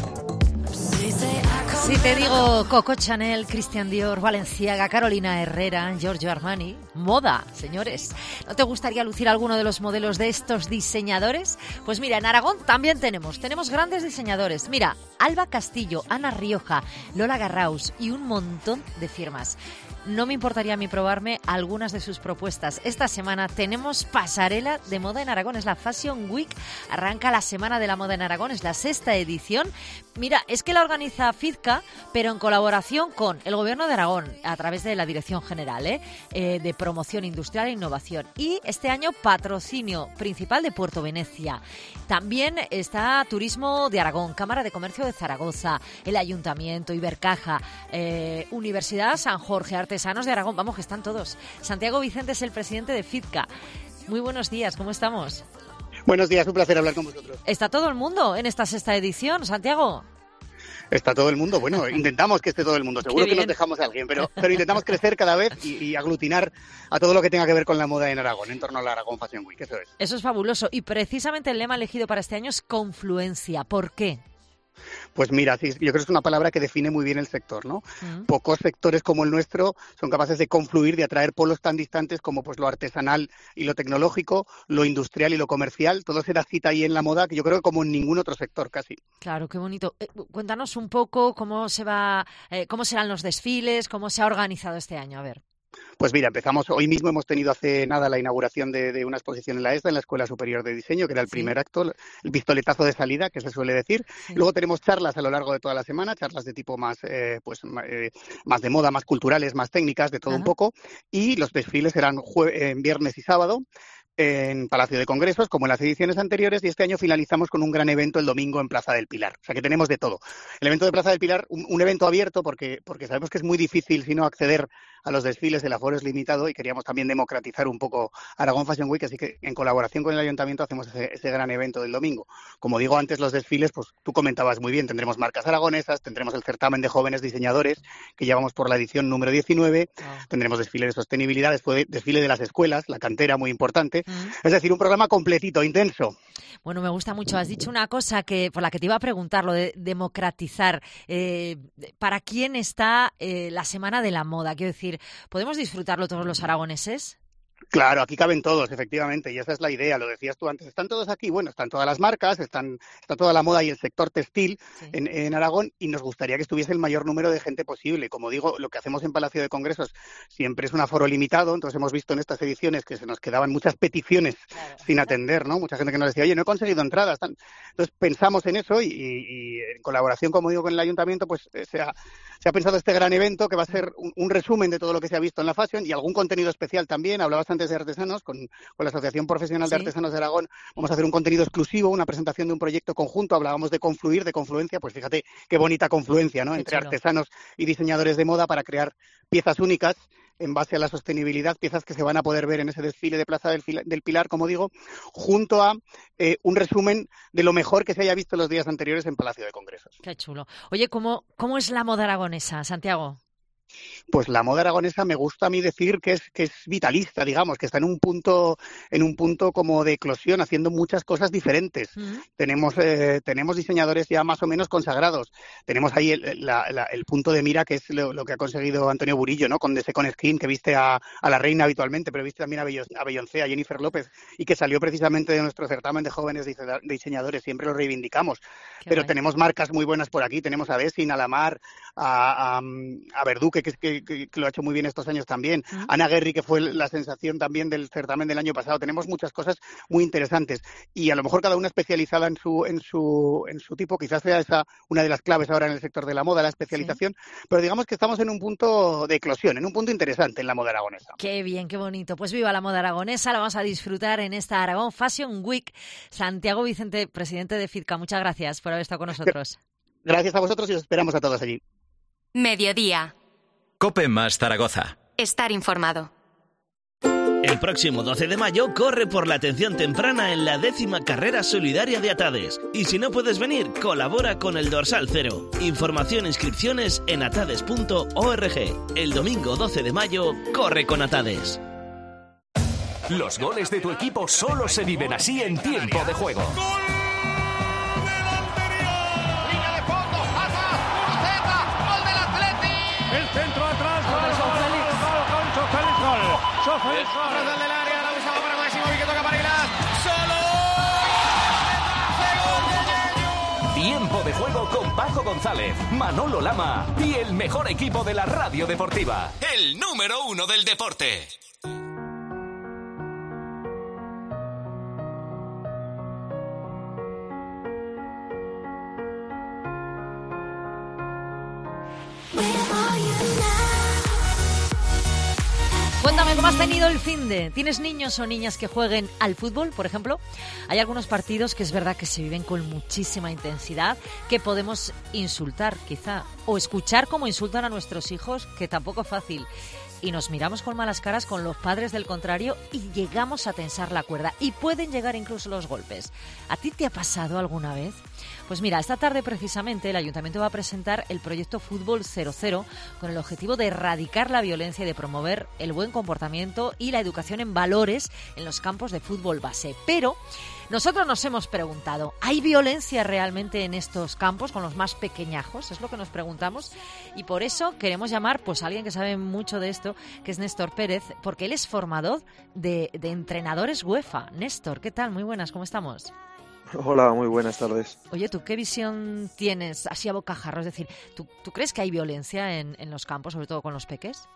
Si te digo Coco Chanel, Christian Dior, Balenciaga, Carolina Herrera, Giorgio Armani, moda, señores. ¿No te gustaría lucir alguno de los modelos de estos diseñadores? Pues mira, en Aragón también tenemos, tenemos grandes diseñadores. Mira, Alba Castillo, Ana Rioja, Lola Garraus y un montón de firmas. No me importaría a mí probarme algunas de sus propuestas. Esta semana tenemos pasarela de moda en Aragón. Es la Fashion Week. Arranca la Semana de la Moda en Aragón. Es la sexta edición. Mira, es que la organiza Fizca, pero en colaboración con el Gobierno de Aragón, a través de la Dirección General ¿eh? Eh, de Promoción Industrial e Innovación. Y este año, patrocinio principal de Puerto Venecia. También está Turismo de Aragón, Cámara de Comercio de Zaragoza, el Ayuntamiento, Ibercaja, eh, Universidad San Jorge, Artesanos de Aragón. Vamos, que están todos. Santiago Vicente es el presidente de Fizca. Muy buenos días, ¿cómo estamos? Buenos días, un placer hablar con vosotros. ¿Está todo el mundo en esta sexta edición, Santiago? Está todo el mundo, bueno, intentamos que esté todo el mundo, seguro que nos dejamos a alguien, pero, pero intentamos crecer cada vez y, y aglutinar a todo lo que tenga que ver con la moda en Aragón, en torno a la Aragón Fashion Week, eso es. Eso es fabuloso, y precisamente el lema elegido para este año es confluencia. ¿Por qué? Pues mira, sí, yo creo que es una palabra que define muy bien el sector, ¿no? Uh-huh. Pocos sectores como el nuestro son capaces de confluir, de atraer polos tan distantes como pues lo artesanal y lo tecnológico, lo industrial y lo comercial. Todo se da cita ahí en la moda, que yo creo que como en ningún otro sector casi. Claro, qué bonito. Eh, cuéntanos un poco cómo se va, eh, cómo serán los desfiles, cómo se ha organizado este año. A ver. Pues mira, empezamos, hoy mismo hemos tenido hace nada la inauguración de, de una exposición en la ESDA, en la Escuela Superior de Diseño, que era el sí. primer acto, el pistoletazo de salida, que se suele decir. Sí. Luego tenemos charlas a lo largo de toda la semana, charlas de tipo más, eh, pues, eh, más de moda, más culturales, más técnicas, de todo Ajá. un poco. Y los desfiles serán jue- eh, viernes y sábado en Palacio de Congresos, como en las ediciones anteriores, y este año finalizamos con un gran evento el domingo en Plaza del Pilar. O sea que tenemos de todo. El evento de Plaza del Pilar, un, un evento abierto, porque, porque sabemos que es muy difícil, si no, acceder a los desfiles, el aforo es limitado, y queríamos también democratizar un poco Aragón Fashion Week, así que en colaboración con el Ayuntamiento hacemos ese, ese gran evento del domingo. Como digo antes, los desfiles, pues tú comentabas muy bien, tendremos marcas aragonesas, tendremos el certamen de jóvenes diseñadores, que llevamos por la edición número diecinueve, oh. tendremos desfile de sostenibilidad, después desfile de las escuelas, la cantera muy importante, es decir, un programa completito, intenso. Bueno, me gusta mucho. Has dicho una cosa que por la que te iba a preguntar, lo de democratizar. Eh, ¿Para quién está eh, la Semana de la Moda? Quiero decir, ¿podemos disfrutarlo todos los aragoneses? Claro, aquí caben todos, efectivamente, y esa es la idea, lo decías tú antes. Están todos aquí, bueno, están todas las marcas, están, está toda la moda y el sector textil sí. en, en Aragón, y nos gustaría que estuviese el mayor número de gente posible. Como digo, lo que hacemos en Palacio de Congresos siempre es un aforo limitado, entonces hemos visto en estas ediciones que se nos quedaban muchas peticiones claro, sin atender, ¿no? Mucha gente que nos decía, oye, no he conseguido entradas. Entonces pensamos en eso y, y, y en colaboración, como digo, con el Ayuntamiento, pues se ha, se ha pensado este gran evento que va a ser un, un resumen de todo lo que se ha visto en la Fashion y algún contenido especial también. Hablabas antes de artesanos, con, con la Asociación Profesional de sí. Artesanos de Aragón vamos a hacer un contenido exclusivo, una presentación de un proyecto conjunto. Hablábamos de confluir, de confluencia, pues fíjate qué bonita confluencia, ¿no? Qué entre chulo. Artesanos y diseñadores de moda para crear piezas únicas en base a la sostenibilidad, piezas que se van a poder ver en ese desfile de Plaza del, del Pilar, como digo, junto a eh, un resumen de lo mejor que se haya visto los días anteriores en Palacio de Congresos. Qué chulo. Oye, ¿cómo, cómo es la moda aragonesa, Santiago? pues la moda aragonesa me gusta a mí decir que es que es vitalista, digamos, que está en un punto en un punto como de eclosión, haciendo muchas cosas diferentes. Uh-huh. Tenemos eh, tenemos diseñadores ya más o menos consagrados. Tenemos ahí el, la, la, el punto de mira que es lo, lo que ha conseguido Antonio Burillo, ¿no? Con The Second Skin, que viste a, a la reina habitualmente, pero viste también a, Bello, a Beyoncé, a Jennifer López, y que salió precisamente de nuestro certamen de jóvenes diseñadores. Siempre lo reivindicamos. Qué pero bueno. Tenemos marcas muy buenas por aquí. Tenemos a Desin, a Lamar, a, a, a Verduque, que, que, que, que lo ha hecho muy bien estos años también. Uh-huh. Ana Guerri, que fue la sensación también del certamen del año pasado. Tenemos muchas cosas muy interesantes. Y a lo mejor cada una especializada en su en su en su tipo. Quizás sea esa una de las claves ahora en el sector de la moda, la especialización. Sí. Pero digamos que estamos en un punto de eclosión, en un punto interesante en la moda aragonesa. Qué bien, qué bonito. Pues viva la moda aragonesa. La vamos a disfrutar en esta Aragón Fashion Week. Santiago Vicente, presidente de FIDCA, muchas gracias por haber estado con nosotros. Gracias a vosotros y os esperamos a todos allí. Mediodía. COPE más Zaragoza. Estar informado. El próximo doce de mayo corre por la atención temprana en la décima carrera solidaria de Atades. Y si no puedes venir, colabora con el Dorsal Cero. Información e inscripciones en atades punto org. El domingo doce de mayo, corre con Atades. Los goles de tu equipo solo se viven así en tiempo de juego. Centro atrás, gol, gol, gol, Concho Félix, gol. Félix, gol. Del área, la usaba para Máximo y que toca para Hilas. Solo. Tiempo de juego con Paco González, Manolo Lama y el mejor equipo de la radio deportiva. El número uno del deporte. Cuéntame cómo has tenido el finde. ¿Tienes niños o niñas que jueguen al fútbol, por ejemplo? Hay algunos partidos que es verdad que se viven con muchísima intensidad, que podemos insultar quizá, o escuchar cómo insultan a nuestros hijos, que tampoco es fácil. Y nos miramos con malas caras con los padres del contrario y llegamos a tensar la cuerda. Y pueden llegar incluso los golpes. ¿A ti te ha pasado alguna vez? Pues mira, esta tarde precisamente el Ayuntamiento va a presentar el proyecto Fútbol cero cero con el objetivo de erradicar la violencia y de promover el buen comportamiento y la educación en valores en los campos de fútbol base. Pero nosotros nos hemos preguntado, ¿hay violencia realmente en estos campos con los más pequeñajos? Es lo que nos preguntamos y por eso queremos llamar pues, a alguien que sabe mucho de esto, que es Néstor Pérez, porque él es formador de, de entrenadores UEFA. Néstor, ¿qué tal? Muy buenas, ¿cómo estamos? Hola, muy buenas tardes. Oye, ¿tú qué visión tienes así a bocajarro? Es decir, ¿tú, ¿tú crees que hay violencia en, en los campos, sobre todo con los peques?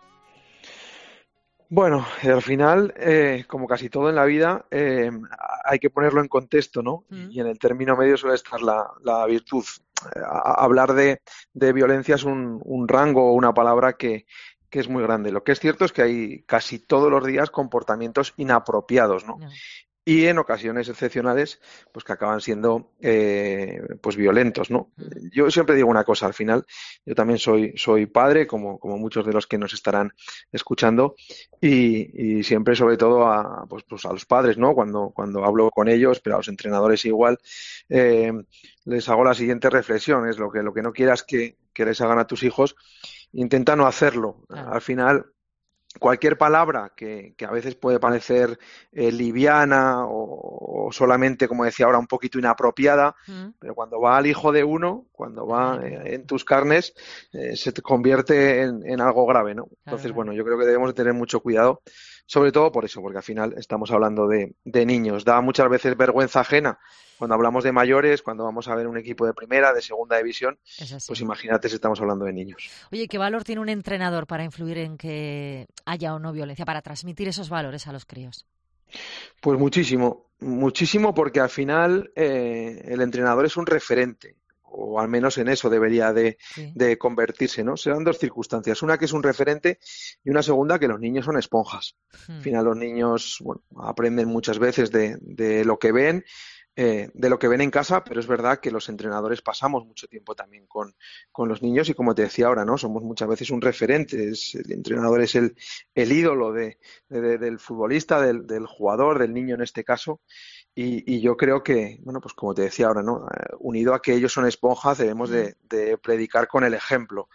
Bueno, al final, eh, como casi todo en la vida, eh, hay que ponerlo en contexto, ¿no? Mm. Y en el término medio suele estar la, la virtud. Eh, a, hablar de, de violencia es un, un rango o una palabra que, que es muy grande. Lo que es cierto es que hay casi todos los días comportamientos inapropiados, ¿no? No. Y en ocasiones excepcionales, pues que acaban siendo eh, pues violentos, ¿no? Yo siempre digo una cosa, al final, yo también soy soy padre, como como muchos de los que nos estarán escuchando, y, y siempre, sobre todo, a pues, pues a los padres, ¿no? Cuando cuando hablo con ellos, pero a los entrenadores igual, eh, les hago la siguiente reflexión, es lo que lo que no quieras que, que les hagan a tus hijos, intenta no hacerlo. Al final, cualquier palabra que, que a veces puede parecer eh, liviana o, o solamente, como decía ahora, un poquito inapropiada, mm. pero cuando va al hijo de uno, cuando va eh, en tus carnes, eh, se te convierte en, en algo grave, ¿no? Entonces, claro. Bueno, yo creo que debemos de tener mucho cuidado, sobre todo por eso, porque al final estamos hablando de, de niños. Da muchas veces vergüenza ajena cuando hablamos de mayores, cuando vamos a ver un equipo de primera, de segunda división, pues imagínate si estamos hablando de niños. Oye, ¿qué valor tiene un entrenador para influir en que haya o no violencia, para transmitir esos valores a los críos? Pues muchísimo, muchísimo, porque al final eh, el entrenador es un referente, o al menos en eso debería de, sí. de convertirse, ¿no? Se dan dos circunstancias, una que es un referente y una segunda que los niños son esponjas. Hmm. Al final los niños, bueno, aprenden muchas veces de, de lo que ven, Eh, de lo que ven en casa, pero es verdad que los entrenadores pasamos mucho tiempo también con, con los niños y, como te decía ahora, ¿no? Somos muchas veces un referente, es, el entrenador es el, el ídolo de, de, de, del futbolista, del, del jugador, del niño en este caso, y, y yo creo que, bueno, pues como te decía ahora, ¿no? Uh, unido a que ellos son esponjas, debemos de, de predicar con el ejemplo.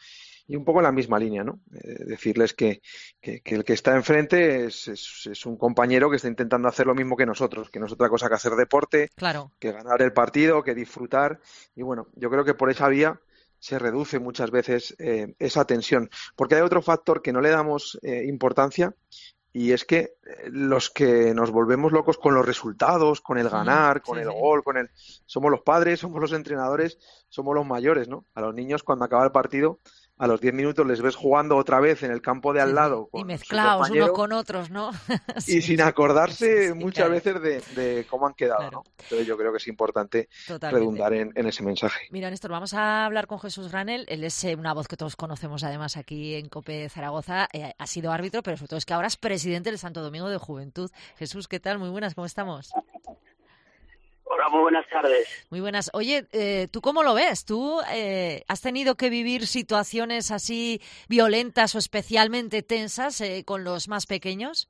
y un poco en la misma línea, ¿no? Eh, decirles que, que, que el que está enfrente es, es, es un compañero que está intentando hacer lo mismo que nosotros, que no es otra cosa que hacer deporte, claro. que ganar el partido, que disfrutar. Y bueno, yo creo que por esa vía se reduce muchas veces eh, esa tensión. Porque hay otro factor que no le damos eh, importancia, y es que los que nos volvemos locos con los resultados, con el ganar, con sí, el sí. gol, con el somos los padres, somos los entrenadores, somos los mayores, ¿no? A los niños cuando acaba el partido, a los diez minutos les ves jugando otra vez en el campo de al lado. Sí, con y mezclados unos con otros, ¿no? sí. Y sin acordarse sí, muchas claro. veces de, de cómo han quedado, claro. ¿no? Entonces yo creo que es importante Totalmente. redundar en, en ese mensaje. Mira, Néstor, vamos a hablar con Jesús Granel. Él es eh, una voz que todos conocemos además aquí en COPE Zaragoza. Eh, ha sido árbitro, pero sobre todo es que ahora es presidente del Santo Domingo de Juventud. Jesús, ¿qué tal? Muy buenas, ¿cómo estamos? Hola, muy buenas tardes. Muy buenas. Oye, eh, ¿tú cómo lo ves? ¿Tú eh, has tenido que vivir situaciones así violentas o especialmente tensas eh, con los más pequeños?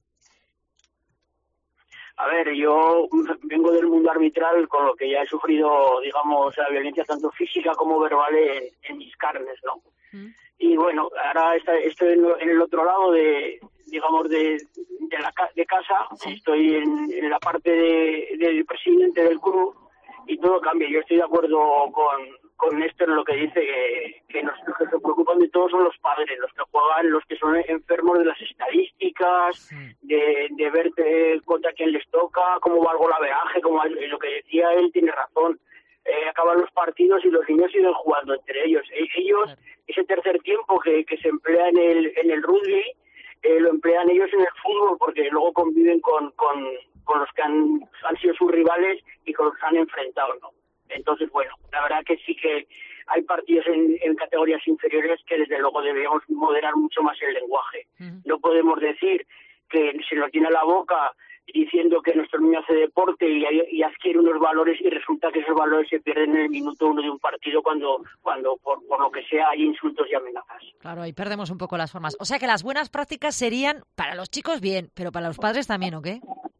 A ver, yo vengo del mundo arbitral, con lo que ya he sufrido, digamos, la violencia tanto física como verbal en, en mis carnes, ¿no? ¿Mm? Y bueno, ahora está, estoy en, en el otro lado de, digamos, de, de, la, de casa, sí. Estoy en, en la parte de, del presidente del club y todo cambia. Yo estoy de acuerdo con, con Néstor en lo que dice, que, que los, los que se preocupan de todos son los padres, los que juegan, los que son enfermos de las estadísticas, sí. de, de ver contra quién les toca, cómo va el golaveraje, como lo que decía él tiene razón. Eh, acaban los partidos y los niños siguen jugando entre ellos. E- ellos, claro. Ese tercer tiempo que, que se emplea en el, en el rugby, eh, lo emplean ellos en el fútbol porque luego conviven con, con, con los que han, han sido sus rivales y con los que han enfrentado, ¿no? Entonces, bueno, la verdad que sí que hay partidos en, en categorías inferiores que desde luego deberíamos moderar mucho más el lenguaje. Uh-huh. No podemos decir que se nos llena la boca diciendo que nuestro niño hace deporte y, y adquiere unos valores y resulta que esos valores se pierden en el minuto uno de un partido cuando, cuando por, por lo que sea, hay insultos y amenazas. Claro, ahí perdemos un poco las formas. O sea que las buenas prácticas serían para los chicos bien, pero para los padres también, ¿o qué?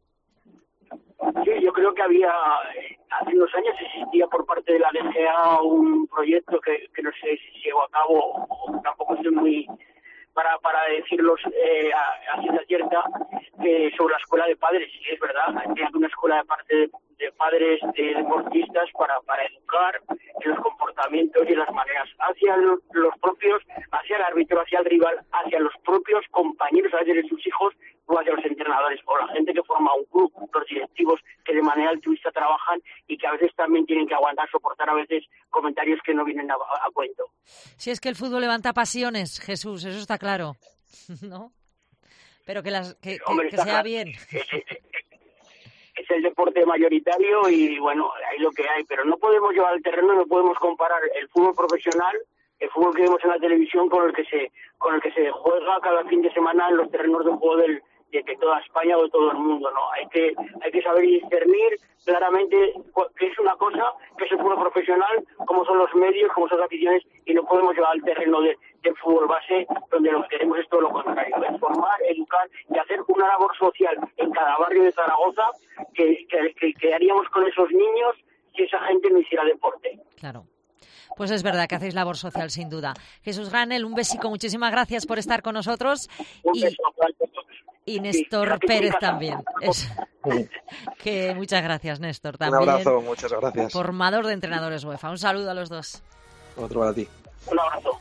Sí, yo creo que había, hace unos años existía por parte de la D G A un proyecto que, que no sé si se llevó a cabo, o tampoco estoy muy... para para decirlos eh, a, a ciencia cierta, eh, sobre la escuela de padres. Sí, es verdad, hay una escuela de parte de, de padres de deportistas para, para educar en los comportamientos y en las maneras hacia los, los propios, hacia el árbitro, hacia el rival, hacia los propios compañeros, a veces de sus hijos, o hacia los entrenadores, o la gente que forma un club, los directivos que de manera altruista trabajan y que a veces también tienen que aguantar, soportar a veces comentarios que no vienen a, a, a cuento. Si es que el fútbol levanta pasiones, Jesús, eso está claro, ¿no? Pero que, las, que, Hombre, que, que sea claro. bien. Es, es, es el deporte mayoritario y bueno, hay lo que hay, pero no podemos llevar al terreno, no podemos comparar el fútbol profesional, el fútbol que vemos en la televisión con el que se con el que se juega cada fin de semana en los terrenos de juego del de, de toda España o de todo el mundo, ¿no? Hay que hay que saber discernir claramente qué es una cosa, qué es el fútbol profesional, cómo son los medios, cómo son las aficiones, y no podemos llevar al terreno de, del fútbol base, donde lo que queremos es todo lo contrario, es formar, educar y hacer una labor social en cada barrio de Zaragoza que, que, que, que haríamos con esos niños si esa gente no hiciera deporte. Claro. Pues es verdad que hacéis labor social, sin duda. Jesús Granel, un besico, muchísimas gracias por estar con nosotros. Un y, beso para todos. Y Néstor sí, Pérez también. Es, que muchas gracias, Néstor. También, un abrazo, muchas gracias. Formador de entrenadores UEFA. Un saludo a los dos. Otro para ti. Un abrazo.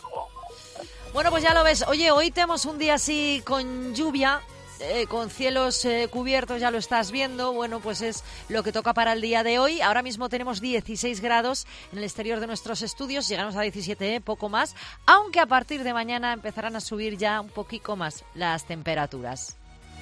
Bueno, pues ya lo ves. Oye, hoy tenemos un día así con lluvia. Eh, con cielos eh, cubiertos, ya lo estás viendo. Bueno, pues es lo que toca para el día de hoy. Ahora mismo tenemos dieciséis grados en el exterior de nuestros estudios, llegamos a diecisiete, eh, poco más, aunque a partir de mañana empezarán a subir ya un poquito más las temperaturas.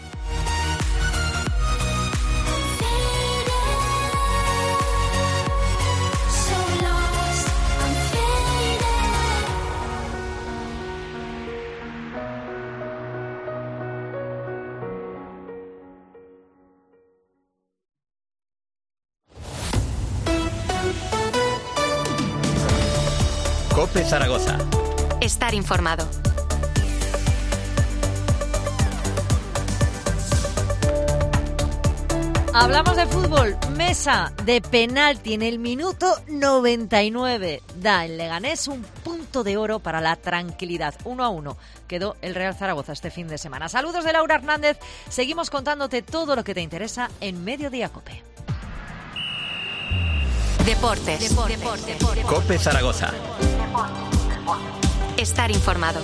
COPE Zaragoza. Estar informado. Hablamos de fútbol. Mesa de penalti en el minuto noventa y nueve. Da en Leganés un punto de oro para la tranquilidad. Uno a uno quedó el Real Zaragoza este fin de semana. Saludos de Laura Hernández. Seguimos contándote todo lo que te interesa en Mediodía Cope. Deportes. Deportes. Deportes. Deportes. Cope Zaragoza. Estar informado.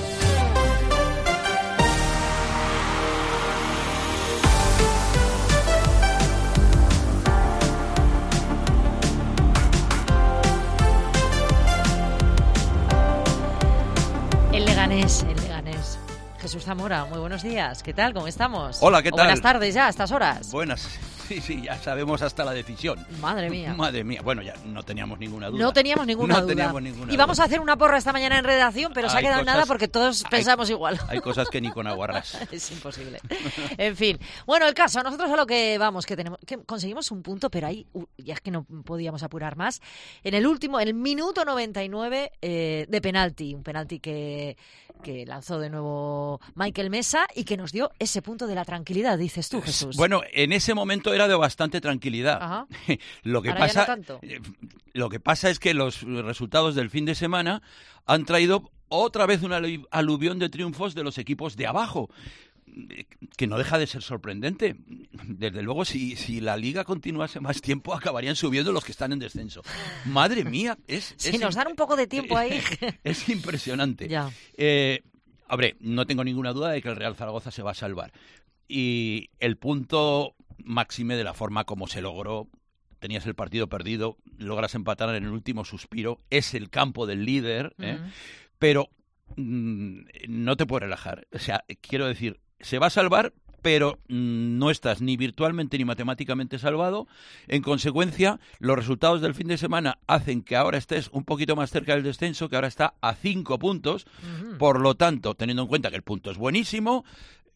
El Leganés, el Leganés. Jesús Zamora, muy buenos días. ¿Qué tal? ¿Cómo estamos? Hola, ¿qué o tal? Buenas tardes ya, a estas horas. Buenas. Sí, sí, ya sabemos hasta la decisión. Madre mía. Madre mía. Bueno, ya no teníamos ninguna duda. No teníamos ninguna no duda. Teníamos ninguna y vamos duda. a hacer una porra esta mañana en redacción, pero se ha Hay quedado cosas, nada porque todos hay, pensamos igual. Hay cosas que ni con aguarrás. Es imposible. En fin. Bueno, el caso, nosotros a lo que vamos, que tenemos, que conseguimos un punto, pero ahí uh, ya es que no podíamos apurar más. En el último, en el minuto noventa y nueve eh, de penalti, un penalti que, que lanzó de nuevo Michael Mesa y que nos dio ese punto de la tranquilidad, dices tú, Jesús. Bueno, en ese momento era de bastante tranquilidad. Ajá. Lo que Ahora pasa, ya no tanto. Lo que pasa es que los resultados del fin de semana han traído otra vez una aluvión de triunfos de los equipos de abajo, que no deja de ser sorprendente. Desde luego, si, si la Liga continuase más tiempo, acabarían subiendo los que están en descenso. Madre mía, es... Si es nos dan un poco de tiempo ahí... Es impresionante. Ya. Eh, hombre, no tengo ninguna duda de que el Real Zaragoza se va a salvar. Y el punto máxime de la forma como se logró, tenías el partido perdido, logras empatar en el último suspiro, es el campo del líder, ¿eh? Uh-huh. Pero mmm, no te puedes relajar. O sea, quiero decir, se va a salvar, pero mmm, no estás ni virtualmente ni matemáticamente salvado. En consecuencia, los resultados del fin de semana hacen que ahora estés un poquito más cerca del descenso, que ahora está a cinco puntos. Uh-huh. Por lo tanto, teniendo en cuenta que el punto es buenísimo,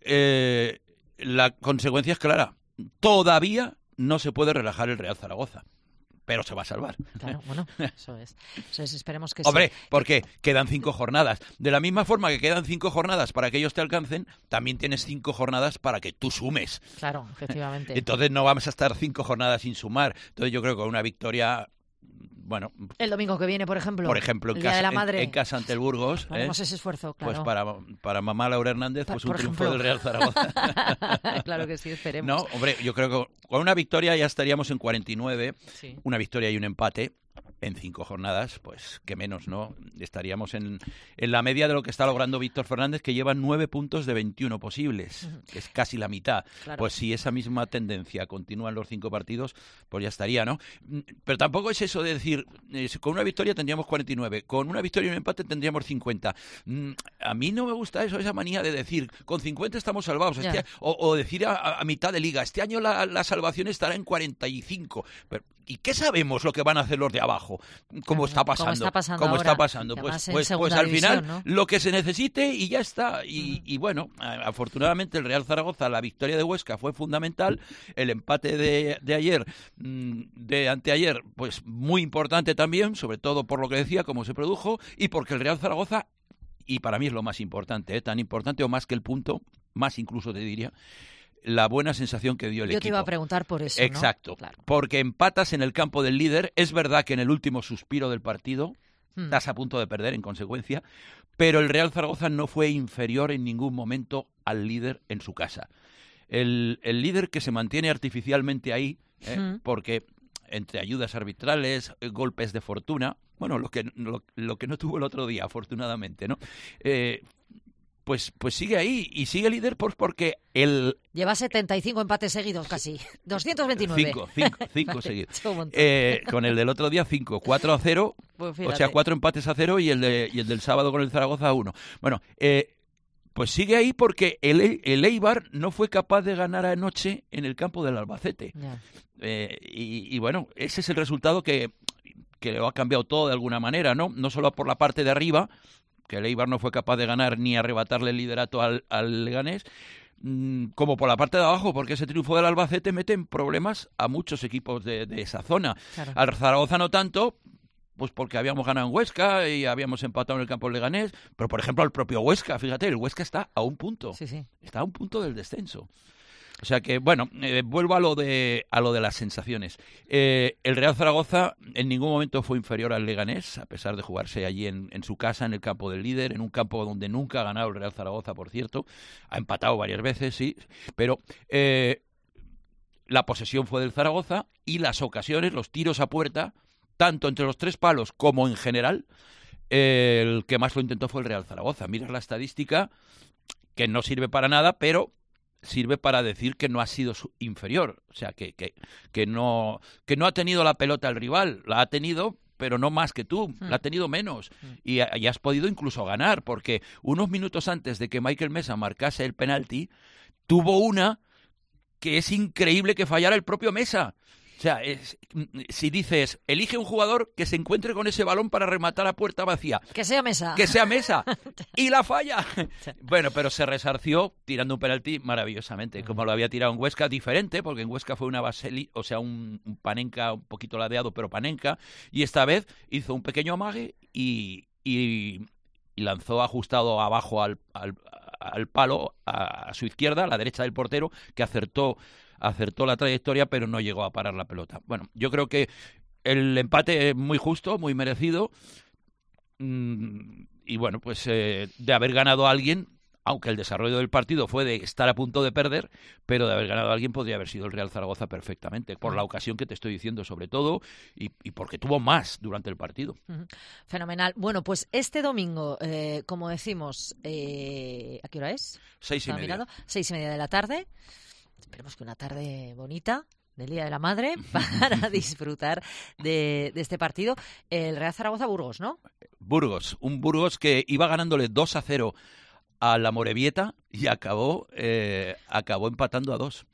eh, la consecuencia es clara. Todavía no se puede relajar el Real Zaragoza, pero se va a salvar. Claro, bueno, eso es. Eso es, esperemos que Hombre, sí. porque quedan cinco jornadas. De la misma forma que quedan cinco jornadas para que ellos te alcancen, también tienes cinco jornadas para que tú sumes. Claro, efectivamente. Entonces no vamos a estar cinco jornadas sin sumar. Entonces yo creo que con una victoria... Bueno, el domingo que viene, por ejemplo. Por ejemplo, en, el Día casa, de la Madre. En, en casa ante el Burgos. Haremos ¿eh? ese esfuerzo, claro. Pues para, para mamá Laura Hernández, pues por un triunfo ejemplo. del Real Zaragoza. Claro que sí, esperemos. No, hombre, yo creo que con una victoria ya estaríamos en cuarenta y nueve. Sí. Una victoria y un empate en cinco jornadas, pues qué menos, ¿no? Estaríamos en, en la media de lo que está logrando Víctor Fernández, que lleva nueve puntos de veintiuno posibles, que es casi la mitad. Claro. Pues si esa misma tendencia continúa en los cinco partidos, pues ya estaría, ¿no? Pero tampoco es eso de decir, eh, con una victoria tendríamos cuarenta y nueve, con una victoria y un empate tendríamos cincuenta. Mm, a mí no me gusta eso, esa manía de decir, con cincuenta estamos salvados, este, o, o decir a, a mitad de liga, este año la, la salvación estará en cuarenta y cinco. Pero, ¿y qué sabemos lo que van a hacer los de abajo? ¿Cómo está pasando? ¿Cómo está pasando ¿Cómo ahora? está pasando? Pues, pues, pues al división, final ¿no? lo que se necesite y ya está. Y, uh-huh. y bueno, afortunadamente el Real Zaragoza, la victoria de Huesca fue fundamental. El empate de, de ayer, de anteayer, pues muy importante también, sobre todo por lo que decía, cómo se produjo y porque el Real Zaragoza, y para mí es lo más importante, ¿eh? tan importante o más que el punto, más incluso te diría, la buena sensación que dio el Yo equipo. Yo te iba a preguntar por eso, Exacto, ¿no? Claro. Porque empatas en el campo del líder. Es verdad que en el último suspiro del partido hmm. estás a punto de perder en consecuencia, pero el Real Zaragoza no fue inferior en ningún momento al líder en su casa. El, el líder que se mantiene artificialmente ahí, ¿eh? hmm. porque entre ayudas arbitrales, golpes de fortuna, bueno, lo que, lo, lo que no tuvo el otro día, afortunadamente, ¿no? Eh, Pues, pues sigue ahí, y sigue líder pues porque el... Lleva setenta y cinco empates seguidos casi, doscientos veintinueve. Cinco, cinco, cinco seguidos. Eh, con el del otro día cinco, cuatro a cero, pues o sea, cuatro empates a cero y el, de, y el del sábado con el Zaragoza a uno. Bueno, eh, pues sigue ahí porque el, el Eibar no fue capaz de ganar anoche en el campo del Albacete. Yeah. Eh, y, y bueno, ese es el resultado que, que lo ha cambiado todo de alguna manera, ¿no? No solo por la parte de arriba, que el Eibar no fue capaz de ganar ni arrebatarle el liderato al, al Leganés, mmm, como por la parte de abajo, porque ese triunfo del Albacete mete en problemas a muchos equipos de, de esa zona. Claro. Al Zaragoza no tanto, pues porque habíamos ganado en Huesca y habíamos empatado en el campo del Leganés, pero por ejemplo al propio Huesca, fíjate, el Huesca está a un punto, sí, sí. está a un punto del descenso. O sea que, bueno, eh, vuelvo a lo de a lo de las sensaciones. Eh, el Real Zaragoza en ningún momento fue inferior al Leganés, a pesar de jugarse allí en, en su casa, en el campo del líder, en un campo donde nunca ha ganado el Real Zaragoza, por cierto. Ha empatado varias veces, sí, pero eh, la posesión fue del Zaragoza y las ocasiones, los tiros a puerta, tanto entre los tres palos como en general, eh, el que más lo intentó fue el Real Zaragoza. Miras la estadística, que no sirve para nada, pero sirve para decir que no ha sido inferior, o sea, que, que, que, no, que no ha tenido la pelota el rival, la ha tenido, pero no más que tú, mm. la ha tenido menos, mm. y, y has podido incluso ganar, porque unos minutos antes de que Michael Mesa marcase el penalti, tuvo una que es increíble que fallara el propio Mesa. O sea, es, si dices, elige un jugador que se encuentre con ese balón para rematar a puerta vacía. Que sea Mesa. Que sea Mesa. Y la falla. Bueno, pero se resarció tirando un penalti maravillosamente. Como lo había tirado en Huesca, diferente, porque en Huesca fue una Baseli, o sea, un, un Panenka un poquito ladeado, pero Panenka. Y esta vez hizo un pequeño amague y, y, y lanzó ajustado abajo al, al, al palo, a, a su izquierda, a la derecha del portero, que acertó acertó la trayectoria, pero no llegó a parar la pelota. Bueno, yo creo que el empate es muy justo, muy merecido, mm, y bueno, pues eh, de haber ganado a alguien, aunque el desarrollo del partido fue de estar a punto de perder, pero de haber ganado a alguien podría haber sido el Real Zaragoza perfectamente, por la ocasión que te estoy diciendo sobre todo, y, y porque tuvo más durante el partido. Uh-huh. Fenomenal. Bueno, pues este domingo, eh, como decimos, eh, ¿a qué hora es? Seis y media. Mirando? Seis y media de la tarde. Esperemos que una tarde bonita del Día de la Madre para disfrutar de, de este partido. El Real Zaragoza-Burgos, ¿no? Burgos, un Burgos que iba ganándole dos a cero a la Morevieta y acabó, eh, acabó empatando a dos.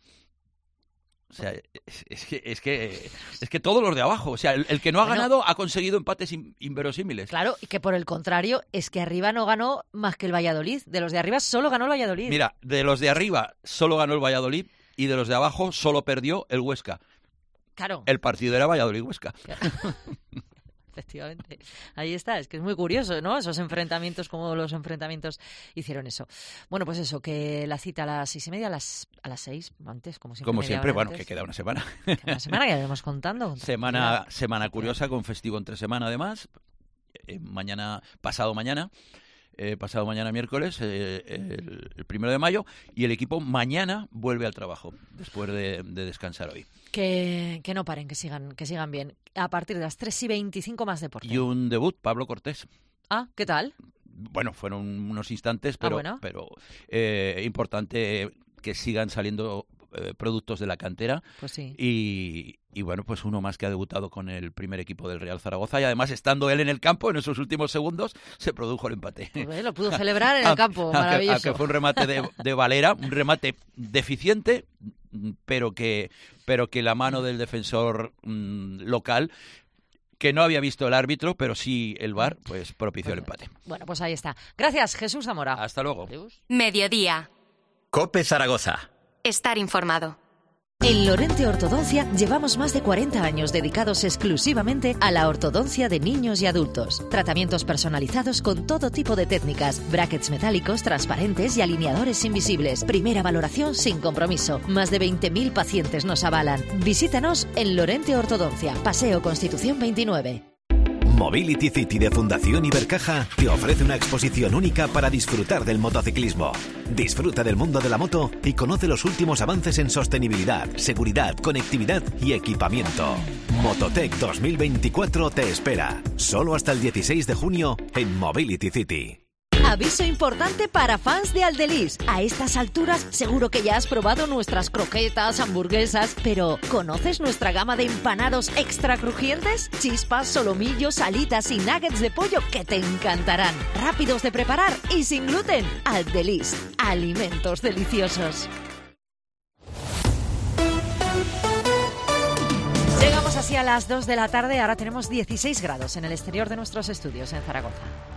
O sea, es, es, que, es, que, es que todos los de abajo, o sea, el, el que no ha bueno, ganado ha conseguido empates in, inverosímiles. Claro, y que por el contrario, es que arriba no ganó más que el Valladolid. De los de arriba solo ganó el Valladolid. Mira, de los de arriba solo ganó el Valladolid y de los de abajo solo perdió el Huesca. Claro. El partido era Valladolid-Huesca. Claro. Efectivamente. Ahí está, es que es muy curioso, ¿no? Esos enfrentamientos, como los enfrentamientos hicieron eso. Bueno, pues eso, que la cita a las seis y media, a las, a las seis, antes, como siempre. Como siempre, bueno, antes. Que queda una semana. Queda una semana que ya iremos contando. Semana, semana curiosa, con festivo entre semana además. Eh, mañana, pasado mañana. Eh, pasado mañana miércoles, eh, el, el primero de mayo, y el equipo mañana vuelve al trabajo, después de, de descansar hoy. Que, que no paren, que sigan, que sigan bien. A partir de las tres y veinticinco más deporte. Y un debut, Pablo Cortés. Ah, ¿qué tal? Bueno, fueron unos instantes, pero, ah, bueno. pero eh, importante que sigan saliendo eh, productos de la cantera. Pues sí. Y, y bueno, pues uno más que ha debutado con el primer equipo del Real Zaragoza, y además estando él en el campo en esos últimos segundos se produjo el empate. Pues lo pudo celebrar en el campo, maravilloso. Aunque fue un remate de, de Valera, un remate deficiente, pero que, pero que la mano del defensor mmm, local, que no había visto el árbitro, pero sí el V A R, pues propició el empate. Bueno, pues ahí está. Gracias, Jesús Zamora. Hasta luego. Mediodía. COPE Zaragoza. Estar informado. En Lorente Ortodoncia llevamos más de cuarenta años dedicados exclusivamente a la ortodoncia de niños y adultos. Tratamientos personalizados con todo tipo de técnicas, brackets metálicos, transparentes y alineadores invisibles. Primera valoración sin compromiso. Más de veinte mil pacientes nos avalan. Visítanos en Lorente Ortodoncia, Paseo Constitución veintinueve. Mobility City de Fundación Ibercaja te ofrece una exposición única para disfrutar del motociclismo. Disfruta del mundo de la moto y conoce los últimos avances en sostenibilidad, seguridad, conectividad y equipamiento. Mototech dos mil veinticuatro te espera, solo hasta el dieciséis de junio en Mobility City. Aviso importante para fans de Aldelis. A estas alturas seguro que ya has probado nuestras croquetas, hamburguesas, pero ¿conoces nuestra gama de empanados extra crujientes? Chispas, solomillos, alitas y nuggets de pollo que te encantarán. Rápidos de preparar y sin gluten. Aldelis, alimentos deliciosos. Llegamos así a las dos de la tarde. Ahora tenemos dieciséis grados en el exterior de nuestros estudios en Zaragoza.